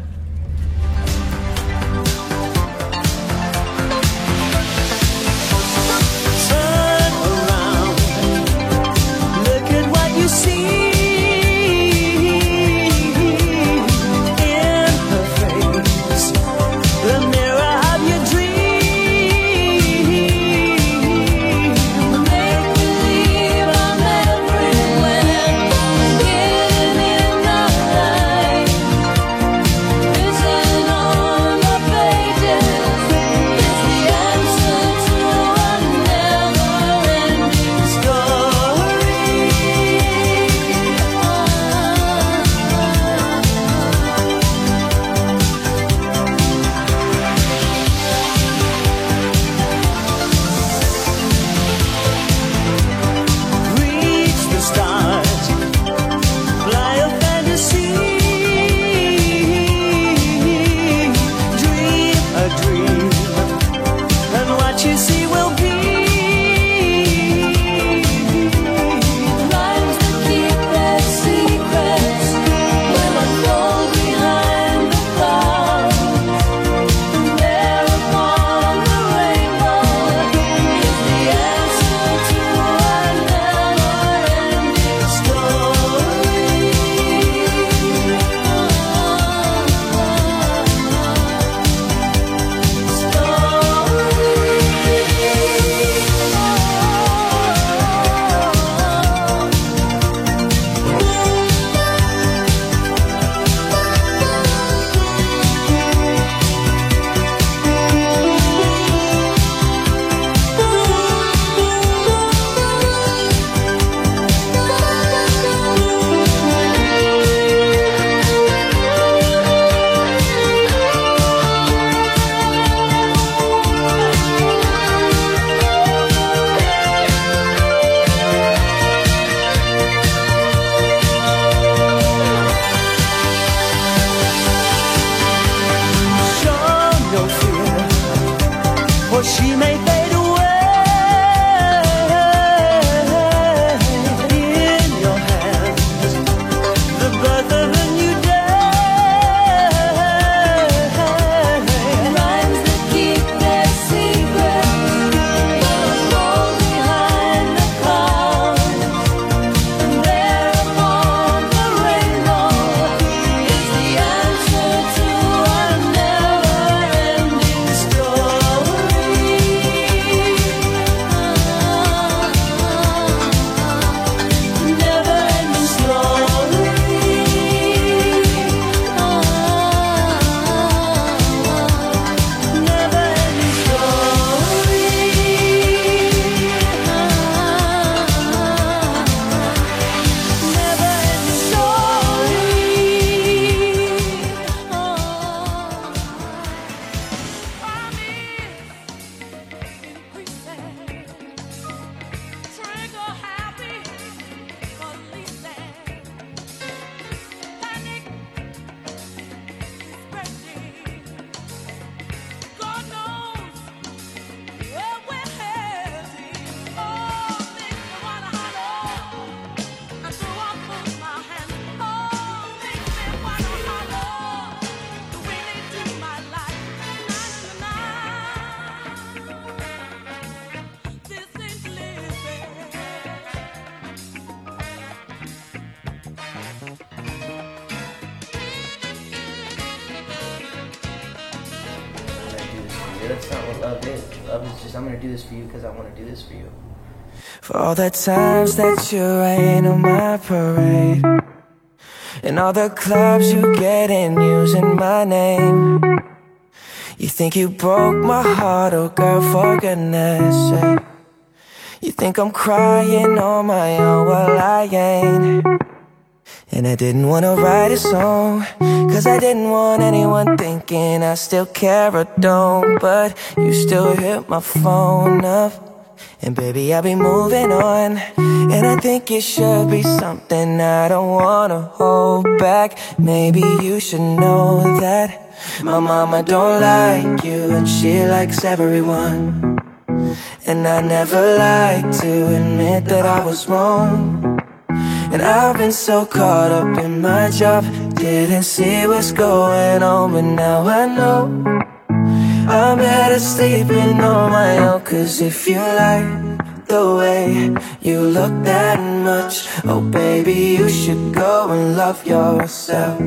you. That's not what love is. Love is just, I'm gonna do this for you because I want to do this for you. For all the times that you rain on my parade, and all the clubs you get in using my name. You think you broke my heart, oh girl, for goodness sake. You think I'm crying on my own, well I ain't. And I didn't wanna write a song, cause I didn't want anyone thinking I still care or don't. But you still hit my phone up, and baby I'll be moving on. And I think it should be something I don't wanna hold back. Maybe you should know that my mama don't like you, and she likes everyone. And I never like to admit that I was wrong. And I've been so caught up in my job, didn't see what's going on. But now I know I'm better sleeping on my own. Cause if you like the way you look that much, oh baby, you should go and love yourself.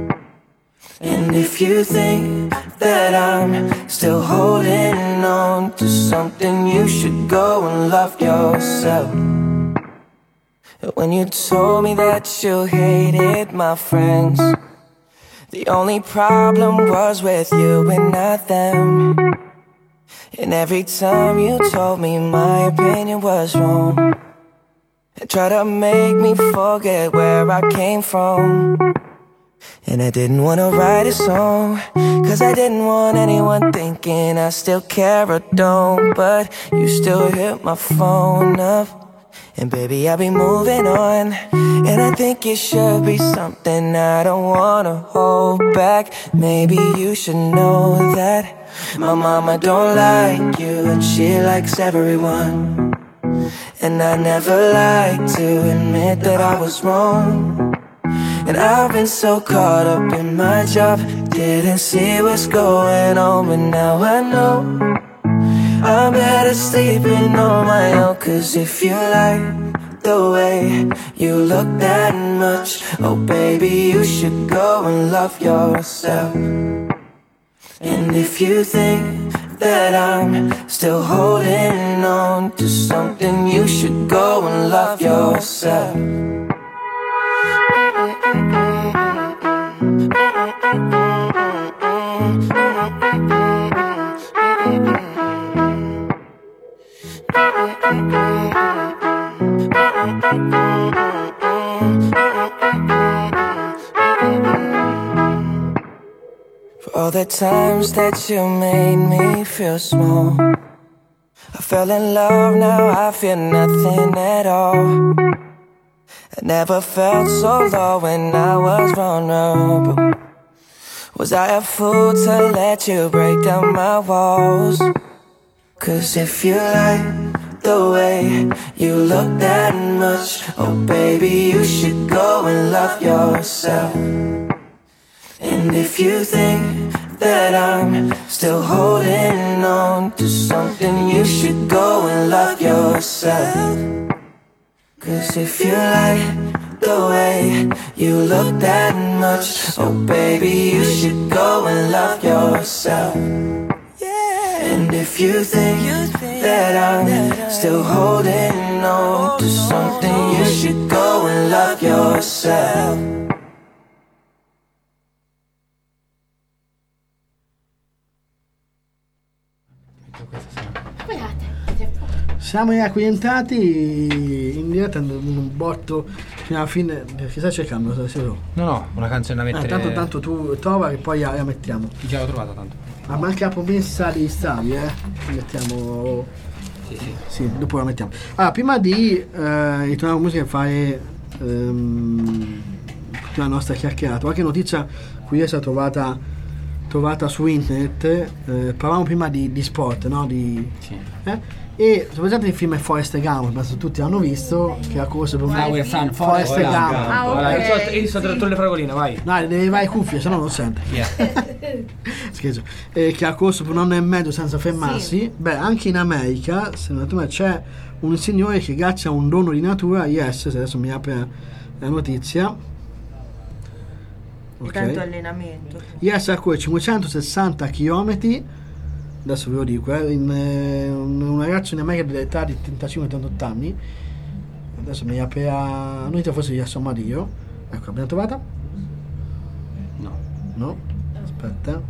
And if you think that I'm still holding on to something, you should go and love yourself. When you told me that you hated my friends, the only problem was with you and not them. And every time you told me my opinion was wrong, and tried to make me forget where I came from. And I didn't wanna write a song, cause I didn't want anyone thinking I still care or don't. But you still hit my phone up, and baby I'll be moving on. And I think it should be something I don't wanna hold back. Maybe you should know that my mama don't like you, and she likes everyone. And I never like to admit that I was wrong. And I've been so caught up in my job, didn't see what's going on. But now I know I'm better sleeping on my own. Cause if you like the way you look that much, oh baby, you should go and love yourself. And if you think that I'm still holding on to something, you should go and love yourself. For all the times that you made me feel small, I fell in love, now I feel nothing at all. I never felt so low when I was vulnerable. Was I a fool to let you break down my walls? Cause if you like the way you look that much, oh baby, you should go and love yourself. And if you think that I'm still holding on to something, you should go and love yourself. Cause if you like the way you look that much, oh baby, you should go and love yourself. And if you think that I'm still holding on to something, you should go and love yourself. Siamo acquaintati in diretta un botto fino alla fine. Che stai cercando? No, no, una canzone da mettere. Eh, tanto, tanto tu trova e poi la, la mettiamo. Già l'ho trovata tanto. Ma manca la promessa degli stavi, eh? Mettiamo. Sì, sì. Sì, dopo la mettiamo. Allora, prima di eh, ritornare alla musica e fare ehm, la nostra chiacchierata, qualche notizia curiosa trovata trovata su internet. Eh, parlavamo prima di, di sport, no? Di, sì. Eh? E se presente il film Forrest Gump, penso tutti l'hanno visto, che ha corso per un Flower Sun, Forrest Gump. Ah, ok. Io sto tra le fragoline, vai. No, devi vai cuffie, se no non sente. Yeah. Scherzo. E che ha corso per un anno e mezzo senza fermarsi. Sì. Beh, anche in America, se non c'è un signore che grazie a un dono di natura, yes, se adesso mi apre la notizia. Okay. Tanto allenamento. Yes, ha corso cinquecentosessanta chilometri adesso ve lo dico, eh, in, eh, un, un ragazzo in America dell'età di trentacinque trentotto anni, adesso mi apre a... noi forse gli sono io, ecco, l'abbiamo trovata? No. No? Aspetta.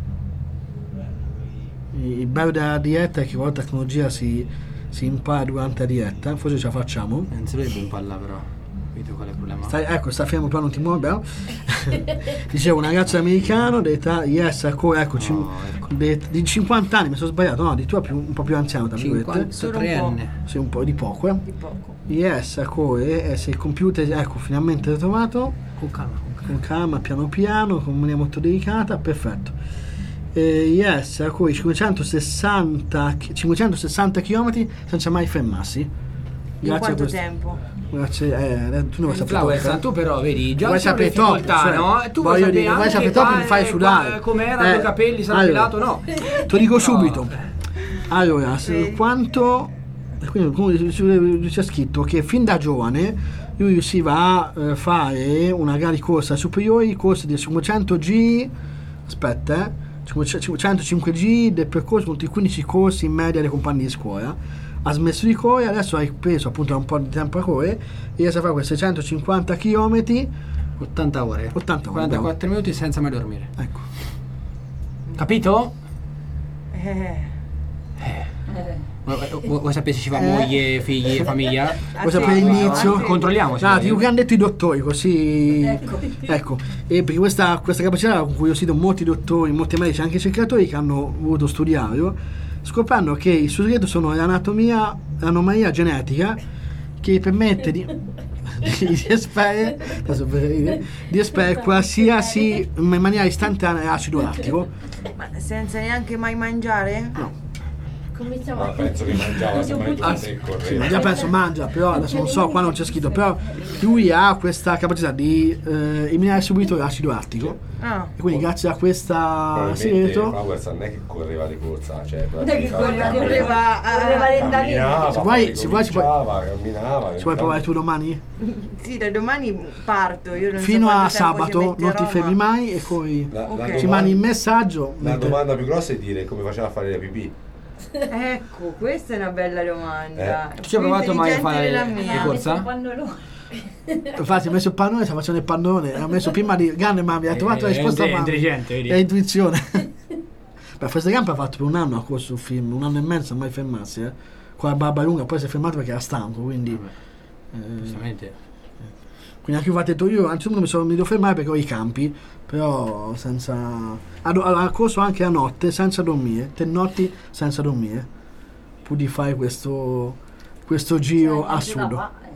Il bello della dieta è che con la tecnologia si, si impara durante la dieta, forse ce la facciamo. Non si dovrebbe imparare però, vedo qual è il problema. Stai, ecco, sta fermo però non ti muovi, però. Dicevo, un ragazzo americano d'età, yes, ecco, ecco, cin- Oh, ecco. de- di cinquanta anni, mi sono sbagliato, no, di tu più, un po' più anziano, tra virgolette. cinquantatrenne. Sì, un po' di poco, eh. Di poco. Yes, ecco, e, e se il computer, ecco, finalmente l'ho trovato, Con calma, con calma. con calma, piano piano, con maniera molto delicata, perfetto. Eh, yes, ecco, i cinquecentosessanta, chi- cinquecentosessanta chilometri senza mai fermarsi. In Grazie a quanto questo. tempo? Grazie, eh, tu non lo sapevi. Flowers, tu però vedi già vuoi sono sapere troppo, difficoltà, cioè, no? Tu vuoi voglio sapere dire, vuoi anche sapere troppo, qua, mi fai eh, sudare. qua- com'era, Eh, i capelli, sarà allora, pelato, no? Te lo dico No. subito. Allora, se- Vedi? quanto quindi, come su- c'è scritto che fin da giovane lui riusciva a eh, fare una gara di corsa superiori, corse di cinquecento G, aspetta, eh, cinquecentocinque G del percorso con i quindici corsi in media dei compagni di scuola. Ha smesso di correre, adesso hai preso appunto da un po' di tempo a correre e riesce a fare quei seicentocinquanta chilometri, ottanta ore. ottanta ore. quarantaquattro minuti senza mai dormire. Ecco. Capito? Eh. Vuoi, vuoi- vuoi sapere se ci va Eh. moglie, figli, famiglia? Vuoi sapere l'inizio? sì. Controlliamo. se No, vuoi. ti dico che hanno detto i dottori, così. Ecco. E perché questa, questa capacità ha incuriosito molti dottori, molti medici, anche ricercatori che hanno voluto studiarlo, scoprendo che il suo segreto sono l'anatomia, l'anomalia genetica che permette di, di espellere adesso per ridere, di espellere qualsiasi in maniera istantanea acido lattico. Ma senza neanche mai mangiare? No. Cominciamo Ma a penso che mangiava se mangiava se Sì, correva. ma già penso mangia, però adesso non so, qua non c'è scritto, però lui ha questa capacità di eh, eliminare subito l'acido lattico Ah. e quindi grazie a questa Probabilmente segreto Flowers non è che correva di corsa, cioè Non è che correva, camminava, correva, correva lentamente. camminava, Se vuoi- poi se vuoi ci puoi- cominciava, camminava. ci vuoi provare tu domani? Sì, da domani parto. Io non so Fino a quanto tempo ci sabato non ti metterò, fermi ma- mai e poi La, la Ok. ci domanda, mandi il messaggio. la mentre- domanda più grossa è dire come faceva a fare la pipì. Ecco, questa è una bella domanda. Eh. Tu ci hai provato mai a fare la le mia. corsa? Infatti ha messo il pannone, sta facendo il pannone, ha messo prima di grande mamma, ha trovato la È risposta inte- mamma. intelligente, vedi? È intuizione. Beh, Forrest Gump ha fatto per un anno a corso un film, un anno e mezzo, mai fermarsi, eh. Con la barba lunga, poi si è fermato perché era stanco, quindi. eh, Giustamente. quindi anche io ho detto io, anzitutto mi sono mi devo fermare perché ho i campi, però senza. Ha, ha corso anche a notte senza dormire, tre notti senza dormire. Pur di fare questo, questo giro assurdo.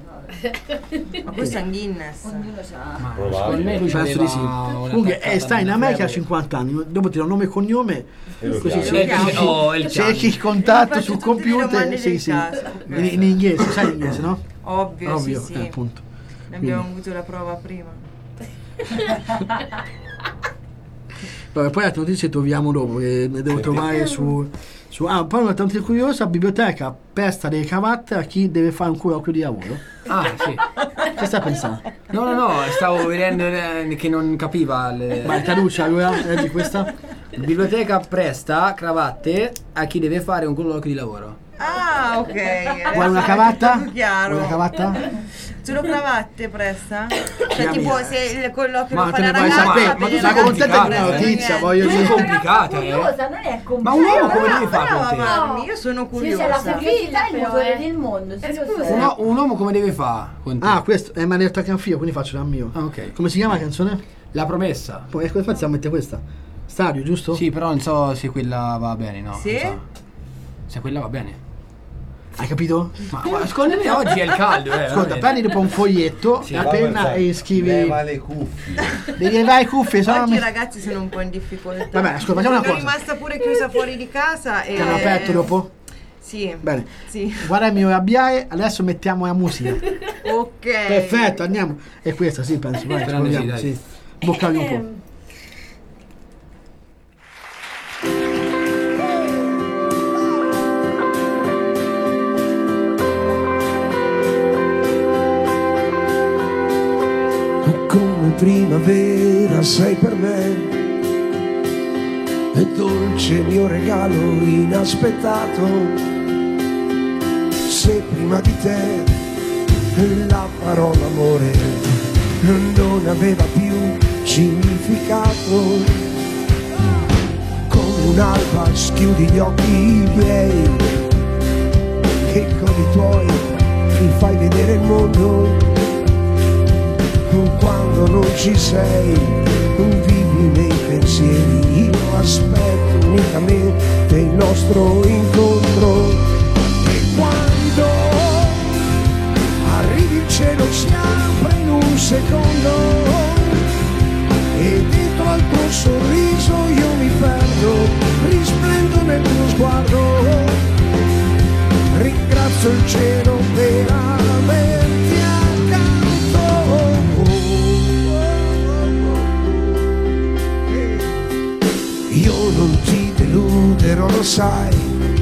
Ma questo è un Guinness. Ognuno c'ha. Ma Probabile. secondo me lui Penso di sì. c'aveva una Comunque attaccata eh, sta in nella America a febbre. cinquanta anni, dopo ti do nome e cognome, E lo così chiami. cerchi, Oh, il cerchi il contatto Faccio sul tutte le computer. domande Sì, del sì. caso. In, in inglese, sai l'inglese, no? Ovvio, Ovvio, sì, eh, sì. appunto. Ne abbiamo avuto la prova prima. Vabbè, poi altre notizie troviamo dopo, che ne devo trovare su, su. Ah, poi una notizia curiosa, biblioteca, pesta delle cravatte a chi deve fare un colloquio di lavoro. Ah, sì. Che stai pensando? No, no, no, stavo vedendo eh, che non capiva. Le... Vai, Caduccia, allora, leggi questa. Biblioteca presta cravatte a chi deve fare un colloquio di lavoro. Ah, ok. Vuoi una adesso è cravatta? tutto chiaro. Vuoi una cravatta? Solo cravatte presta? Cioè, Chiami. tipo, se il colloquio Ma lo fa te la ne vuoi ragazza, sapere? va Ma bene tu la sei contenta di ragazza, una non notizia, niente. voglio Tu sei dire. complicata, eh. Curiosa, non è complicata. Ma un uomo come devi fare Brava, con te? Marmi, io sono Sì, curiosa. sei la curiosità è il però, motore eh. del mondo. sì, lo Scusa. so. Un, uo- un uomo come deve fare con te? Ah, questo è ma ne ho detto anche anch'io, quindi faccio dal mio. Ah, ok. Come si chiama la canzone? La promessa. Poi come facciamo a mettere questa? Stadio, giusto? Sì, però non so se quella va bene, no? Sì? Non so. Se quella va bene. Hai capito? Ma, ma secondo me oggi è il caldo, eh. Ascolta, va prendi dopo un foglietto, Sì, la Va penna per e scrivi. Leva le cuffie. Devi levare le cuffie, se no Oggi mi- i ragazzi sono un po' in difficoltà. Vabbè, ascolta, facciamo una Sono cosa. rimasta pure chiusa fuori di casa e... Ti hanno aperto dopo? Sì. Bene. Sì. Guarda il mio labiale, adesso mettiamo la musica. Ok. Perfetto, andiamo. E questa sì, penso, vai, ci Sperando sì, proviamo, dai. sì. Boccali un po'. Come primavera sei per me è dolce il mio regalo inaspettato. Se prima di te la parola amore non aveva più significato, come un'alba schiudi gli occhi miei e con i tuoi mi fai vedere il mondo. Quando non ci sei, vivi nei pensieri, io aspetto unicamente il nostro incontro. E quando arrivi il cielo si apre in un secondo e dentro al tuo sorriso io mi perdo, risplendo nel tuo sguardo. Ringrazio il cielo per averti accanto. Io non ti deluderò, lo sai,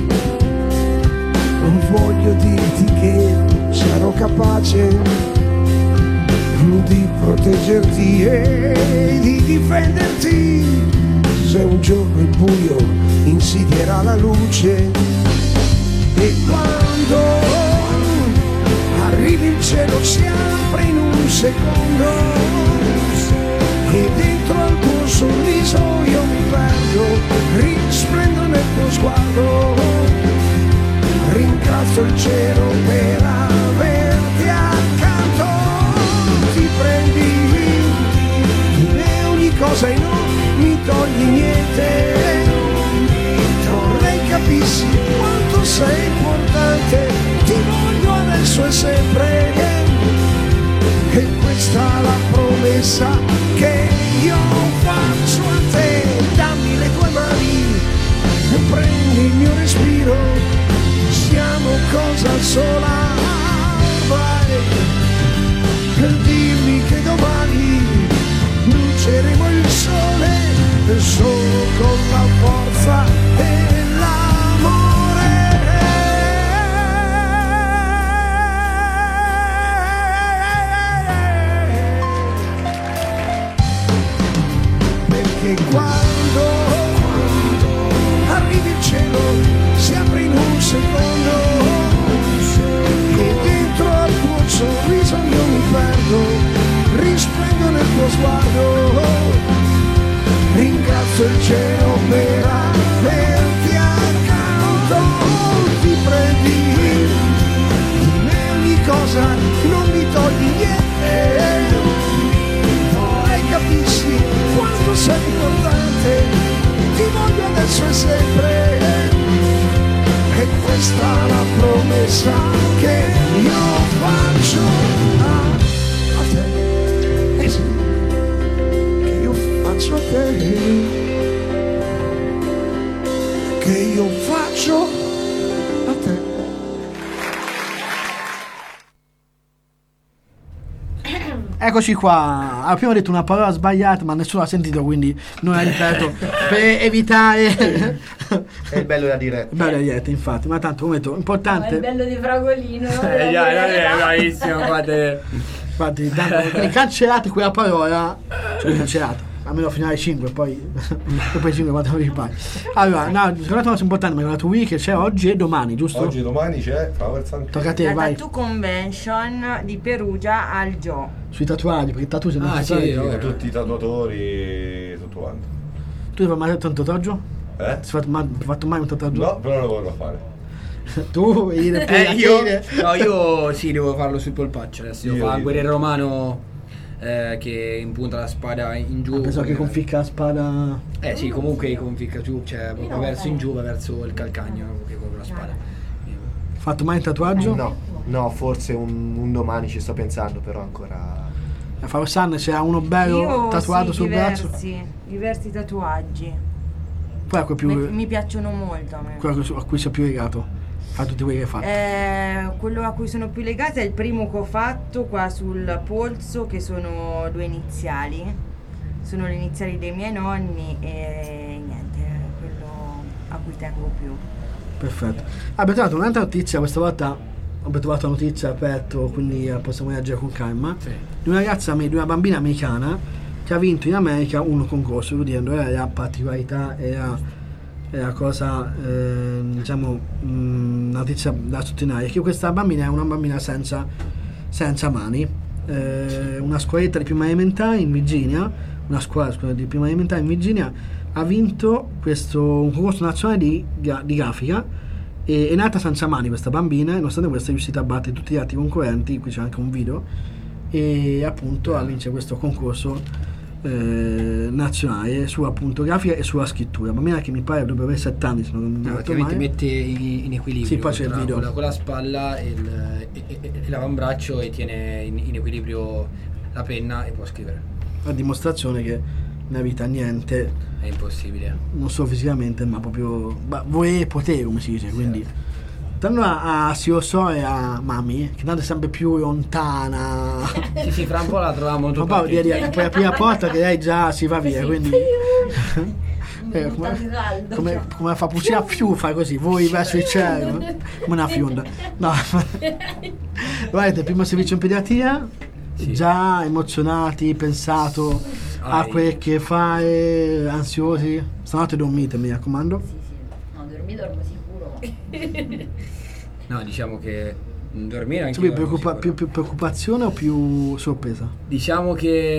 non voglio dirti che sarò capace di proteggerti e di difenderti se un giorno il buio insidierà la luce. E quando arrivi il cielo si apre in un secondo e dentro al tuo sorriso io mi perdo, risplendo nel tuo sguardo. Ringrazio il cielo per averti accanto. Ti prendi di me ogni cosa e non mi togli niente. Vorrei capissi quanto sei importante, ti voglio adesso e sempre. E questa è la promessa che io faccio a te. Dammi le tue mani, prendi il mio respiro, siamo cosa sola. Vai, dimmi che domani bruceremo il sole solo con la forza dell'amore. Perché quando, quando arrivi il cielo si apre in un secondo e dentro al tuo sorriso io mi perdo, risplendo nel tuo sguardo. Ringrazio il cielo per averti accanto. Ti prendi di me ogni cosa, non mi togli niente. Vorrei capissi quanto sei importante, ti voglio adesso e sempre. E questa è la promessa che io faccio a, a te. Eh sì, che io faccio a te, che io faccio a te. Eccoci qua, abbiamo detto una parola sbagliata ma nessuno ha sentito, quindi non la ripeto per evitare. È il bello da diretta. Bello da diretta, infatti, ma tanto come detto, importante. No, è il bello di Fragolino. Eh, già, è bravissimo, fate. Infatti, tanto, cancellate quella parola, cioè cancellate. Almeno fino alle cinque, poi dopo le cinque quando vi pare. Allora, no, secondo me è importante, ma la tua week c'è oggi e domani, giusto? Oggi e domani c'è Power San. Tocca a te, la vai. Tattoo Convention di Perugia al Gio. Sui tatuaggi, perché i tatuaggi sono Ah, sì, no, tutti i tatuatori, tutto quanto. Tu hai mai fatto un tatuaggio? Eh? Hai fatto, mai, fatto mai un tatuaggio? No, però lo voglio fare. Tu e io, Eh, io, no, io sì, devo farlo sul polpaccio adesso. Devo Io fare un dico. guerriero romano eh, che impunta la spada in giù. Ah, pensavo che conficca la spada. Eh sì, comunque conficca giù, cioè proprio verso in giù, verso il calcagno, che con la spada. Fatto mai un tatuaggio? No, no, forse un, un domani ci sto pensando, però ancora. A Faussan c'era uno bello Io tatuato sì, sul diversi, braccio. diversi tatuaggi. Qual è quel più. Mi, mi piacciono molto a me. Quello a cui sei più legato? Fa tutti quelli che hai fatto. Eh, quello a cui sono più legata è il primo che ho fatto qua sul polso, che sono due iniziali. Sono le iniziali dei miei nonni e niente, è quello a cui tengo più. Perfetto. Abbiamo trovato un'altra notizia, questa volta abbiamo trovato la notizia aperto, quindi possiamo leggere con calma. Sì. Di una ragazza, di una bambina americana che ha vinto in America un concorso, vuol dire la particolarità e la, e la cosa eh, diciamo mh, notizia da sottolineare, che questa bambina è una bambina senza, senza mani, eh, una scuoletta di prima elementare in Virginia, una scuola scuola di prima elementare in Virginia, ha vinto questo un concorso nazionale di, di grafica, e è nata senza mani questa bambina, e nonostante questo è riuscita a battere tutti gli altri concorrenti, qui c'è anche un video, e appunto a vincere questo concorso eh, nazionale su appunto grafica e sulla scrittura. Bambina che mi pare dovrebbe avere sette anni, se non mi no, ti mette in, in equilibrio, sì, poi c'è il video con la, con la spalla e, il, e, e, e l'avambraccio, e tiene in, in equilibrio la penna e può scrivere. A dimostrazione che nella vita niente è impossibile, non solo fisicamente ma proprio vuoi potere, come si dice, sì. Quindi torno a, a Sioso e a Mami, che tanto è sempre più lontana. Sì, sì, fra un po' la troviamo molto poi di, di, poi aprire la porta che lei già si va via, quindi eh, come, come, come fa Puccia più fa così, voi verso il cielo come una fionda. No. Guardate, primo servizio in pediatria, sì. Già emozionati, pensato ah, a quel che fai, ansiosi. Stanotte dormite, mi raccomando. Sì, sì, no, dormi dormo sicuro. No, diciamo che dormire anche cioè, più, preoccupa- più, più preoccupazione o più sorpresa? Diciamo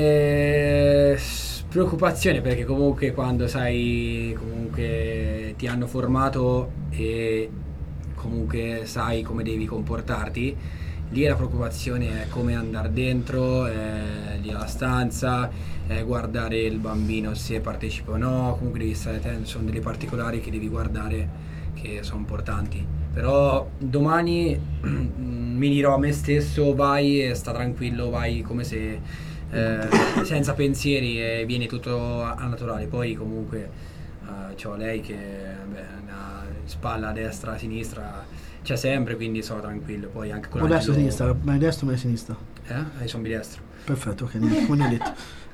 che preoccupazione, perché comunque quando sai, comunque ti hanno formato e comunque sai come devi comportarti, lì la preoccupazione è come andare dentro, eh, lì alla stanza, eh, guardare il bambino se partecipa o no, comunque devi stare attento, sono delle particolari che devi guardare che sono importanti. Però domani mi dirò a me stesso: vai e sta tranquillo, vai come se eh, senza pensieri, e viene tutto a, a naturale. Poi comunque uh, c'ho lei che beh, una spalla a destra, a sinistra, c'è sempre, quindi sono tranquillo. Poi anche con la destra o sinistra, ma è destra o ma è sinistra? Eh? Sono bidestro. Perfetto, ok, come ne ho detto.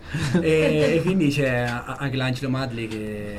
e, e quindi c'è anche l'Angelo Madley che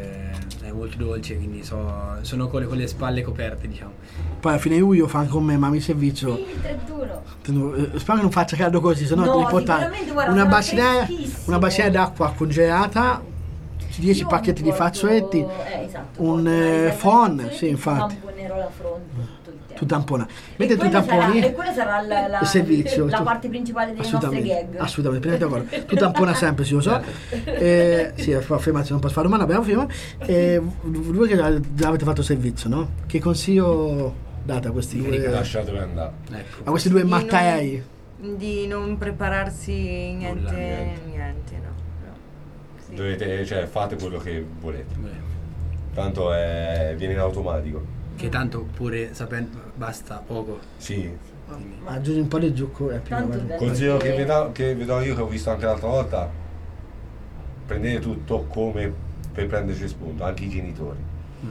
è molto dolce, quindi so, sono con le, con le spalle coperte, diciamo. Poi a fine luglio fa con me Mami servizio. Sì, trentuno. Spero che non faccia caldo così, sennò no, devi portare una bacina, una bacina d'acqua congelata, dieci io pacchetti porto, di fazzoletti, eh, esatto, un eh, phon, sì, infatti. Tamponerò la fronte. Tu tampona. Mentre tu tamponi sarà, e quella sarà la, la, il servizio, la tu, parte principale delle nostre gag. Assolutamente, prendete tu tampona sempre, sì, lo so. Eh, sì, fermarsi, non posso fare domanda, abbiamo firma. Eh, voi che già avete fatto servizio, no? Che consiglio date a questi due? Lasciateli andare. Ecco. A questi due di mattai? Non, di non prepararsi niente, Nulla, niente, niente no. no. Sì. Dovete, cioè, fate quello che volete. Tanto è, viene in automatico. Che tanto pure sapendo basta poco. Sì. Ma aggiungi un po' di zucchero è più il consiglio che vi, do, che vi do io, che ho visto anche l'altra volta: prendete tutto come per prenderci spunto, anche i genitori. Mm.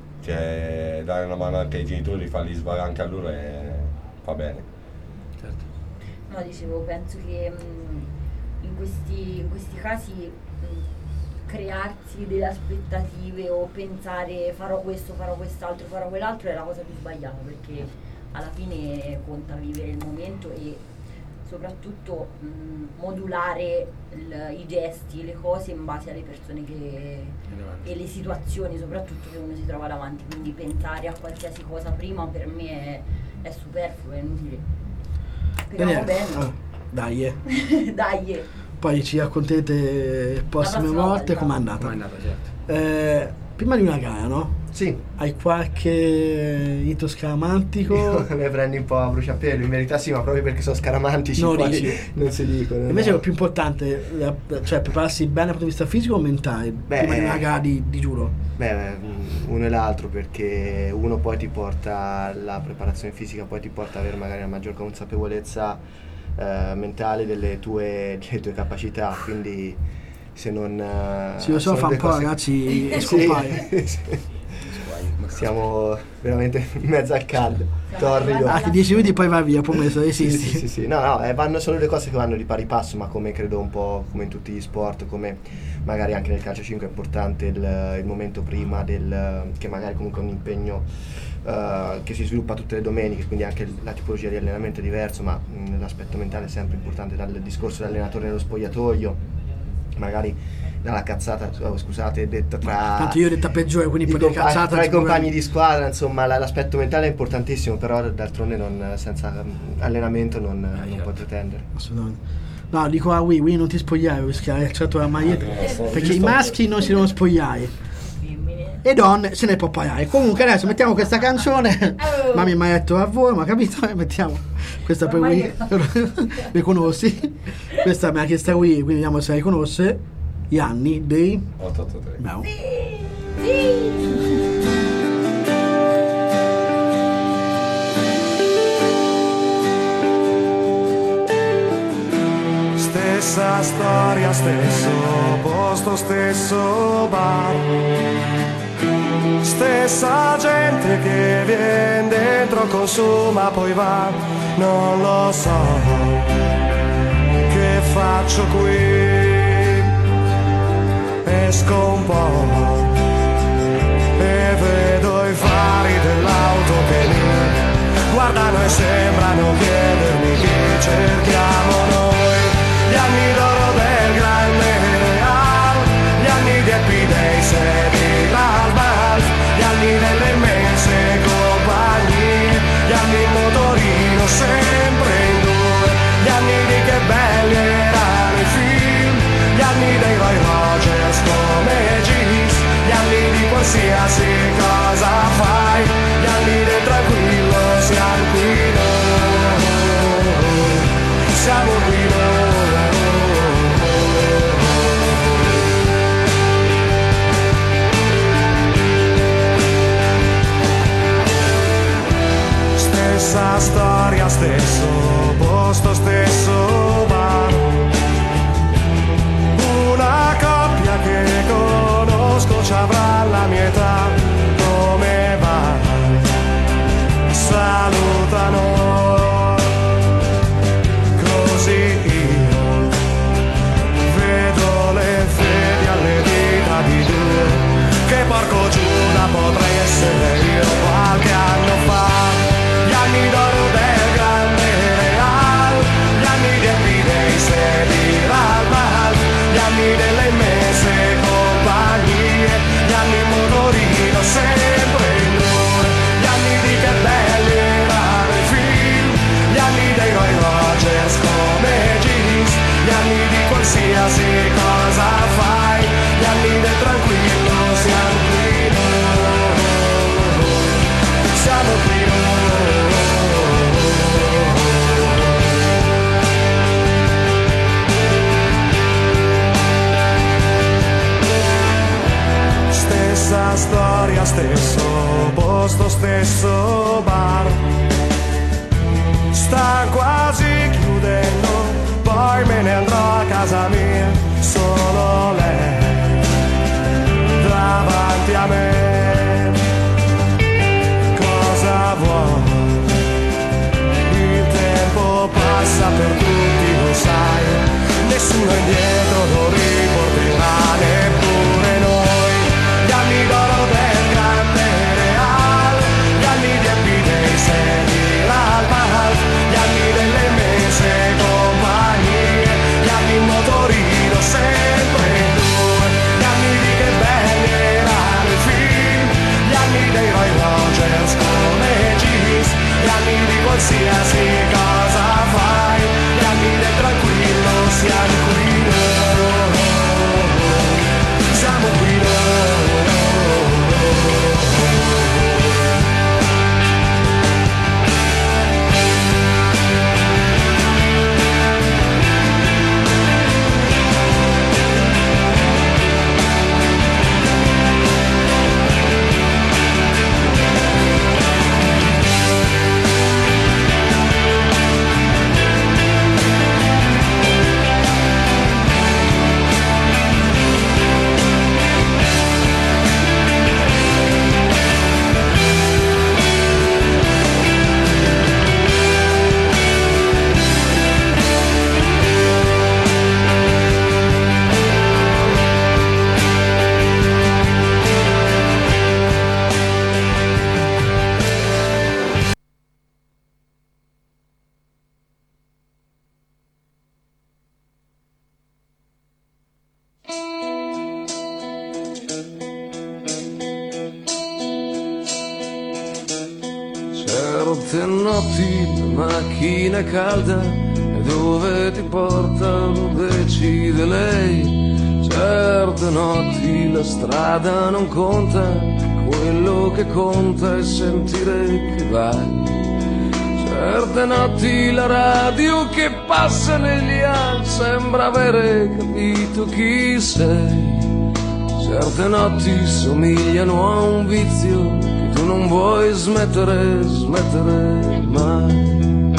Cioè, dare una mano anche ai genitori, farli svagare anche a loro e fa bene. Certo. No, dicevo, penso che mh, in, questi, in questi casi mh, crearsi delle aspettative o pensare farò questo, farò quest'altro, farò quell'altro è la cosa più sbagliata, perché alla fine conta vivere il momento e soprattutto mh, modulare il, i gesti, le cose in base alle persone che, e le situazioni soprattutto che uno si trova davanti, quindi pensare a qualsiasi cosa prima per me è, è superfluo, è inutile. Speriamo bene. Ah, dai. Dai. Poi ci raccontate prossime volte com'è andata. Com'è andata, certo. Eh, prima di una gara, no? Sì. Hai qualche ito scaramantico? Io ne prendi un po' a bruciapelo, in verità sì, ma proprio perché sono scaramantici non poi dici. Non si dicono. Invece no. È più importante, cioè prepararsi bene dal punto di vista fisico o mentale? Beh, prima di una gara di, di giuro? Beh, uno e l'altro, perché uno poi ti porta, la preparazione fisica poi ti porta ad avere magari una maggior consapevolezza Uh, mentale delle tue, delle tue capacità, quindi se non uh, sì, lo so, fa un po' cose... ragazzi e scompare. Sì. Siamo veramente in mezzo al caldo, torrido. Ah, ti dieci minuti poi vai via, poi messo esisti. Sì, sì, sì, sì. No, no, eh, vanno, sono le cose che vanno di pari passo, ma come credo un po' come in tutti gli sport, come magari anche nel calcio cinque è importante il, il momento prima del, che magari comunque è un impegno Uh, che si sviluppa tutte le domeniche, quindi anche la tipologia di allenamento è diverso, ma mh, l'aspetto mentale è sempre importante, dal discorso dell'allenatore nello spogliatoio magari dalla cazzata, oh, scusate, detta tra tanto io ho detta peggiore, quindi poi compa- cazzata tra i compagni di squadra, insomma l'aspetto mentale è importantissimo, però d'altronde non, senza allenamento non, eh, non puoi pretendere. Assolutamente. No, dico a Wii, Wii non ti spogliare perché hai certo la maglietta, perché i maschi non si devono spogliare e donne se ne può parlare. Comunque adesso mettiamo questa canzone. Mamma mi ha detto a voi, ma capito? Mettiamo questa per Wii. Mi conosci? Questa me l'ha chiesta Wii, quindi vediamo se la riconosce. Gli anni dei otto otto tre. No. Sì, sì. Stessa storia, stesso posto, stesso bar, stessa gente che viene dentro, consuma, poi va. Non lo so che faccio qui. Esco un po' e vedo i fari dell'auto che mi guardano e sembrano chiedermi chi cerchiamo noi. Gli anni d'oro del grande Real, gli anni di Happy Days e di Lalbal, gli anni delle immense compagnie, gli anni in motorino sempre in due, gli anni di che belli erano i film, gli anni dei Roy Rogers come Gis, gli anni di qualsiasi cosa fai, gli anni del tranquillo, siamo qui noi, siamo qui noi. Stessa storia, stesso posto, stesso bar, una coppia che conosco ci avrà la mia età, come va? Salutano, così io vedo le fedi alle dita di due, che porco Giuda potrei essere io qualche anno fa. Gli anni d'oro del grande Real, gli anni di Happy Days e di Lalbal, gli anni delle immense compagnie, gli anni in motorino sempre in due, gli anni di che belli erano i film, gli anni dei Roy Rogers come Gis, gli anni di qualsiasi cosa fai, gli anni del tranquillo, siamo qui noi, siamo qui noi. Stessa storia, stesso posto, stesso bar, sta quasi chiudendo, poi me ne andrò a casa mia, solo lei davanti a me. Cosa vuoi? Il tempo passa per tutti, lo sai, nessuno indietro lo riporterà, neppure noi. Gli anni d'oro del grande Real, gli anni di Happy Days e di Lalbal, gli anni delle immense compagnie, gli anni in motorino sempre Certe notti la macchina è calda e dove ti porta lo decide lei. Certe notti la strada non conta, quello che conta è sentire che vai. Certe notti la radio che passa negli anni sembra avere capito chi sei. Certe notti somigliano a un vizio che tu non vuoi smettere, smettere mai.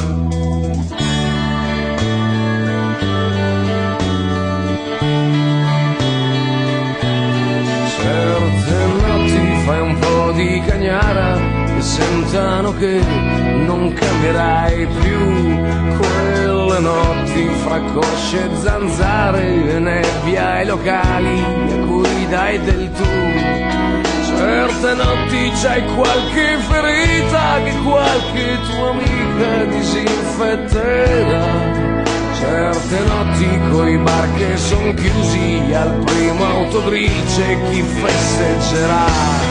Certe notti fai un po' di cagnara e sentano che non cambierai più. Quelle notti fra cosce e zanzare e nebbia ai locali a cui dai del tu. Certe notti c'hai qualche ferita che qualche tua amica disinfetterà. Certe notti coi bar che son chiusi al primo autogrill c'è chi festeggerà.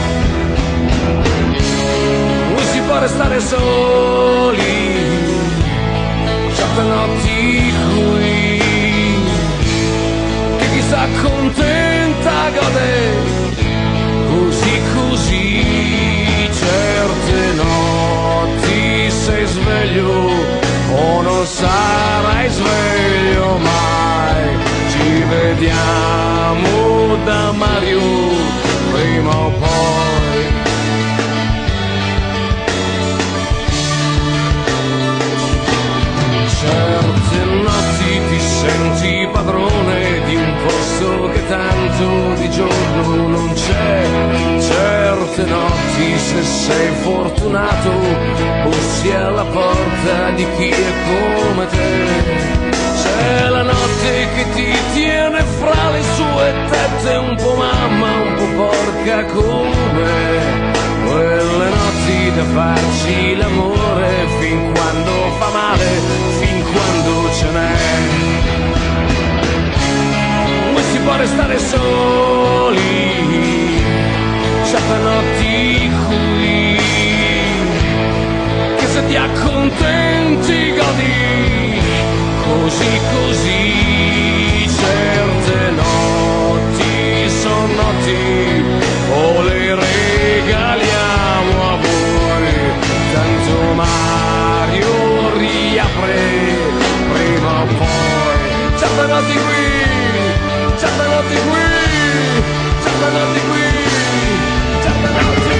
Non si può restare soli, certe notti qui, che chi sta contenta gode, così così. Certe notti sei sveglio o non sarai sveglio mai. Ci vediamo da Mario prima o poi. Certe notti ti senti padrone di un posto che tanto di giorno non c'è. Certe notti se sei fortunato bussi alla porta di chi è come te. C'è la notte che ti tiene fra le sue tette, un po' mamma, un po' porca come. Quelle notti da farci l'amore fin quando fa male, fin quando ce n'è. Non si può restare soli, certe notti qui, che se ti accontenti godi, così così. Certe notti son notti o le regaliamo a voi, tanto Mario riapre prima o poi. Certe notti qui, certe notti qui, certe notti qui, certe notti.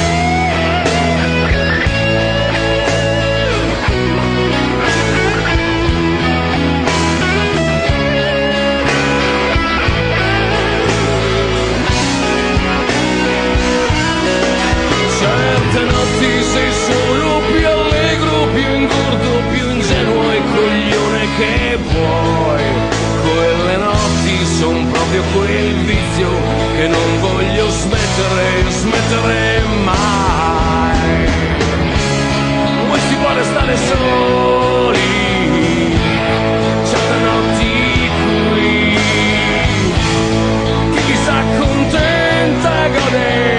Certe notti sei solo più allegro, più ingordo, più ingenuo e coglione che vuoi. Quelle notti son proprio quel vizio che non voglio smettere, smettere mai. Poi si può restare soli, certe notti qui, che chi s'accontenta gode.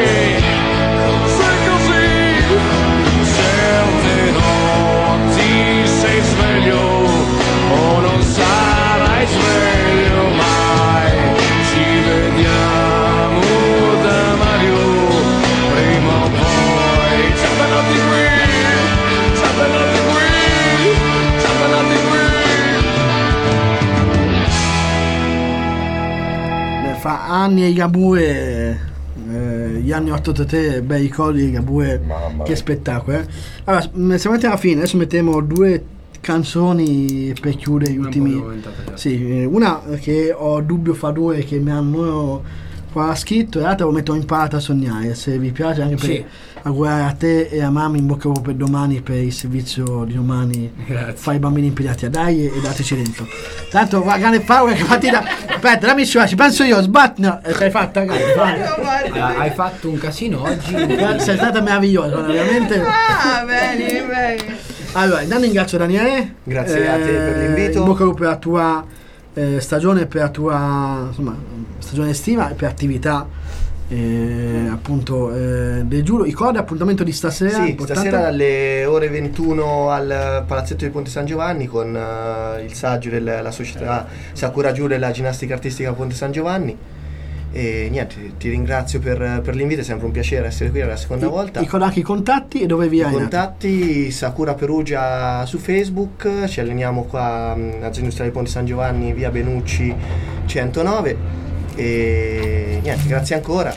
Certe notti sei sveglio o non sarai sveglio mai. Ci vediamo da Mario prima o poi. Certe notti qui, certe notti qui, certe notti qui. Fa anni e Gabue, gli anni otto te, bei coli di Gabue, che spettacolo, eh? Allora, siamo andati alla fine, adesso mettiamo due canzoni per chiudere gli ultimi. Sì, una che ho dubbio fra due che mi hanno qua scritto e l'altra lo metto imparato a sognare, se vi piace, anche per sì. augurare a te e a mamma in bocca al lupo per domani, per il servizio di domani. Grazie. Fai i bambini impigliati a dai e dateci dentro. Tanto va grande paura che partita. Aspetta, la missione ci penso io, sbatti. No, e sei fatta, allora, hai fatto un casino oggi. Sei stata meravigliosa, veramente. Ah, bene, bene. Allora, intanto ringrazio Daniele. Grazie eh, a te per l'invito. In bocca al lupo per la tua eh, stagione, per la tua insomma stagione estiva e per attività eh, appunto eh, del Giuro. I codi, appuntamento di stasera? Sì, importante. stasera alle ore ventuno al Palazzetto di Ponte San Giovanni con uh, il saggio della società Sakura Giuro e la ginnastica artistica Ponte San Giovanni. E niente, ti ringrazio per, per l'invito, è sempre un piacere essere qui la seconda I, volta. I, anche i contatti e dove vi hai? I contatti Sakura Perugia su Facebook, ci alleniamo qua a Industriale Ponte San Giovanni, via Benucci centonove e niente, grazie ancora.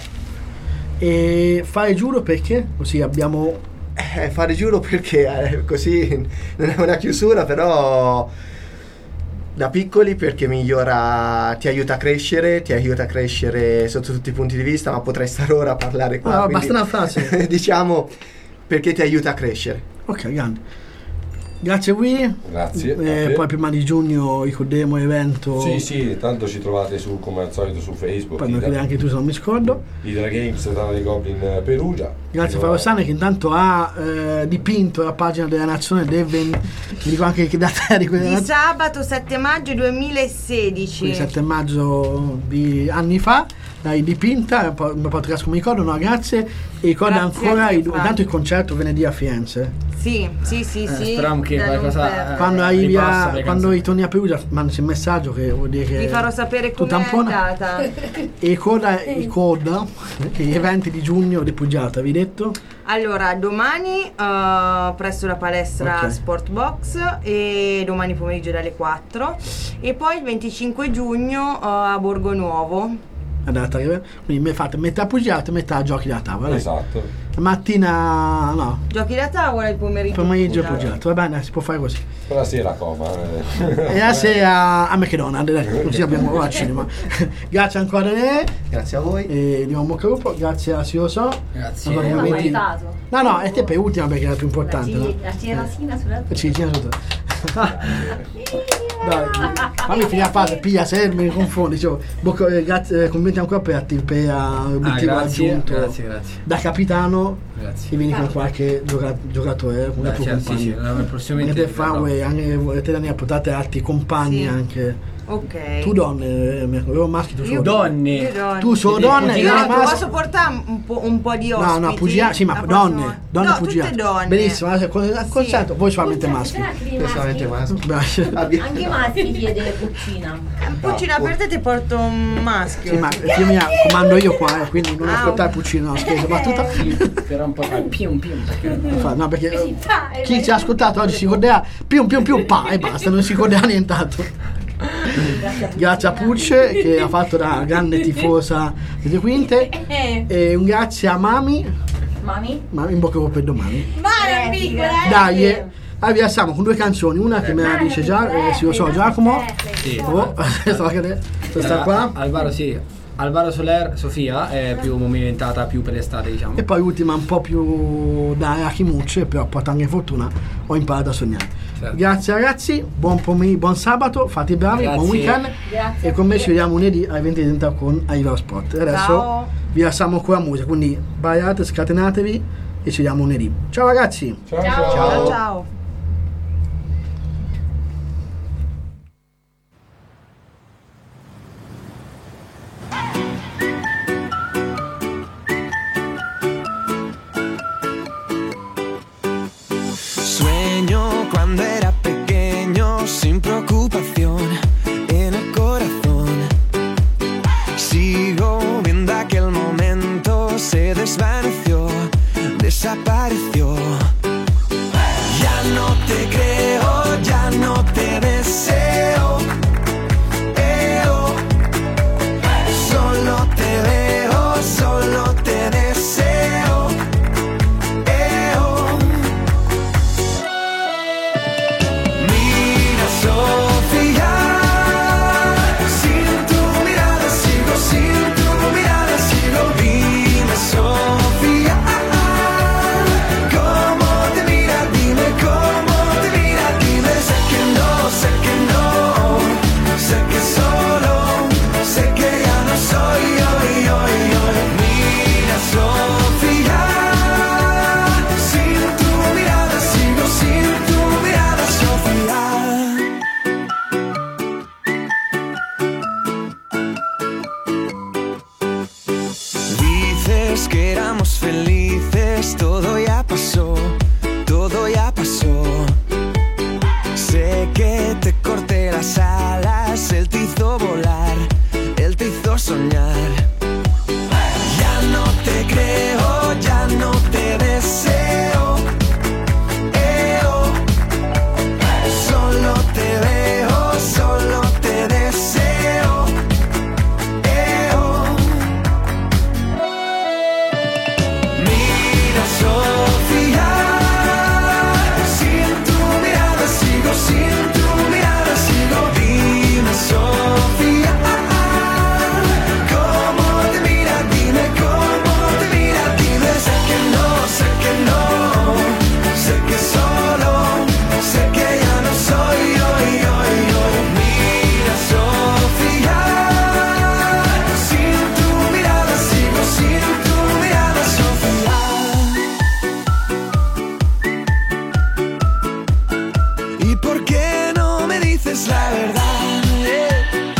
E fare Giuro perché? Così abbiamo... Eh, fare Giuro perché eh, così non è una chiusura, però... Da piccoli perché migliora, ti aiuta a crescere, ti aiuta a crescere sotto tutti i punti di vista, ma potrei stare ora a parlare qua. No, basta una frase. Diciamo perché ti aiuta a crescere. Ok, grande. Grazie Wii. Grazie. E poi prima di giugno ricorderemo l'evento. Sì, sì, tanto ci trovate su, come al solito su Facebook. Poi me anche tu se non mi scordo. Hydra Games, Tana dei Goblin Perugia. Grazie a Fabio Sane che intanto ha eh, dipinto la pagina della nazione del venti, mi dico anche che data è di quella di nazione. sabato sette maggio duemilasedici. Quindi sette maggio di anni fa. L'hai dipinta, un podcast come ricordo, no grazie. E ricorda Grazie ancora il, Fabio. intanto il concerto venerdì a Firenze. Sì, sì, sì, Eh, sì. speriamo che da non qualcosa- perdere. Quando arrivi ripassa a, le quando canzoni. ritorni a Perugia, mandi un messaggio che vuol dire che Vi farò sapere tu com'è tampona. andata. E coda, i coda, gli eventi di giugno di Puggiata, vi detto? Allora, domani eh, presso la palestra Ok. Sportbox e domani pomeriggio dalle quattro e poi il venticinque giugno eh, a Borgo Nuovo. Andata, quindi me fate metà Puggiata e metà giochi da tavola. Esatto. Mattina no, Giochi da tavola il pomeriggio. pomeriggio Puggiata. Puggiata, va bene, si può fare così. Buonasera Coma. E la sera a McDonald's, dai, così abbiamo al cinema. Grazie ancora a lei. Grazie a voi. E di un bocca al lupo, grazie a Sioso. Grazie. Allora, Non l'ho ovviamente- guardato. No, no, e te per ultima perché è la più importante. no? La cerasina sulla Sì, sì, assolutamente. Dai, fammi finire la fase, piglia serve, mi confondi. Cioè, bocca, eh, grazie, eh, complimenti ancora per attiv- per Ah, l'obiettivo grazie, raggiunto grazie, grazie. da capitano. Grazie. E vieni con qualche gioca- giocatore, con Beh, il tuo certo, sì, compagno. sì, la- prossimamente Anche te fa, verrò. uè, anche te ne ha portate altri compagni Sì. anche. Ok. Tu donne, eh, avevo maschi, tu solo Io- Donne. io donne. Tu solo Siete donne, pugilato? io Esatto, maschi. posso portare un po', un po' di ospiti? No, no, pugilato, sì, ma La donne, prossima- donne no, pugilato. tutte donne. Benissimo, adesso con- Sì. concerto, voi solamente maschi. Personalmente maschi. Beh, Abbiamo- Anche i maschi chiede cucina. Puccina per te ti porto un maschio. Sì, ma io mi comando io qua, eh, quindi non Ah, ascoltare ok. Puccino, no, scherzo, battuta. Però un po' fa pium pium perché Fa- No, perché Così, fa, e chi vai- ci ha ascoltato oggi si ricorderà più più più pa e basta, non si ricorderà nient'altro. Grazie a Pucce che ha fatto da grande tifosa delle quinte e un grazie a Mami, Mami? ma in bocca al lupo per domani. Mare piccola, eh. Dai, eh. Allora, vi lasciamo con due canzoni, una che me la dice già, eh, sì, lo so, Giacomo. Sì. Oh, sto che- questa qua. Alvaro sì. Alvaro Soler, Sofia è più movimentata più per l'estate, diciamo. E poi l'ultima un po' più da Achimucce, però porta anche fortuna, ho imparato a sognare. Certo. Grazie ragazzi, buon pomeriggio, buon sabato, fate i bravi, Grazie. buon weekend. Grazie. E con me ci vediamo lunedì alle venti e trenta con Aiva Sport. E adesso Ciao. vi lasciamo con la musica, quindi ballate, scatenatevi e ci vediamo lunedì. Ciao ragazzi! Ciao Ciao. Ciao ciao. Sueño cuando era pequeño sin preocupación en el corazón. Sigo viendo aquel momento, se desvaneció, desapareció. Ya no felices, todo ya pasó, todo ya pasó. Sé que te corté las alas, él te hizo volar, él te hizo soñar. Ya no te creo, ya no te deseo, eh, oh. Solo te veo, solo te deseo, eh, oh. Mira, Sofía, sin tu mirada sigo, sin tu mirada sigo. Dime, Sofía, cómo te mira, dime cómo te mira, dime. Sé que no, sé que no, sé que solo, sé que ya no soy yo, yo, yo. Mira, Sofía, sin tu mirada sigo, sin tu mirada, Sofía. ¿Y por qué no me dices la verdad? eh?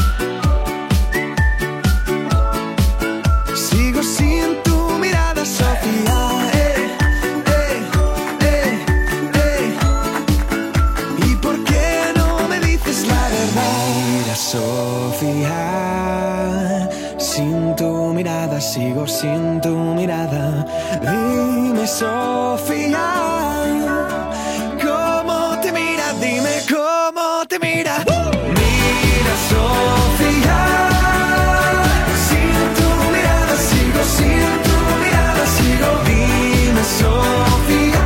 Sigo sin tu mirada, Sofía. eh, eh, eh, eh. ¿Y por qué no me dices la verdad? Mira, Sofía, sin tu mirada sigo, sin tu mirada. Dime, Sofía, cómo te mira, dime cómo te mira. Mira, Sofía, sin tu mirada sigo, sin tu mirada sigo. Dime, Sofía,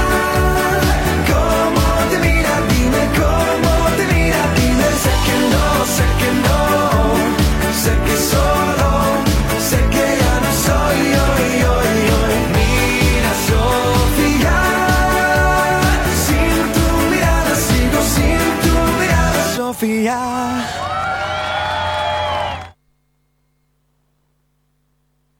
cómo te mira, dime cómo te mira, dime. Sé que no, sé que no, sé que solo, sé que ya no soy yo, yo, yo. Mira, Sofía, sin tu mirada sigo, sin tu mirada, Sofía.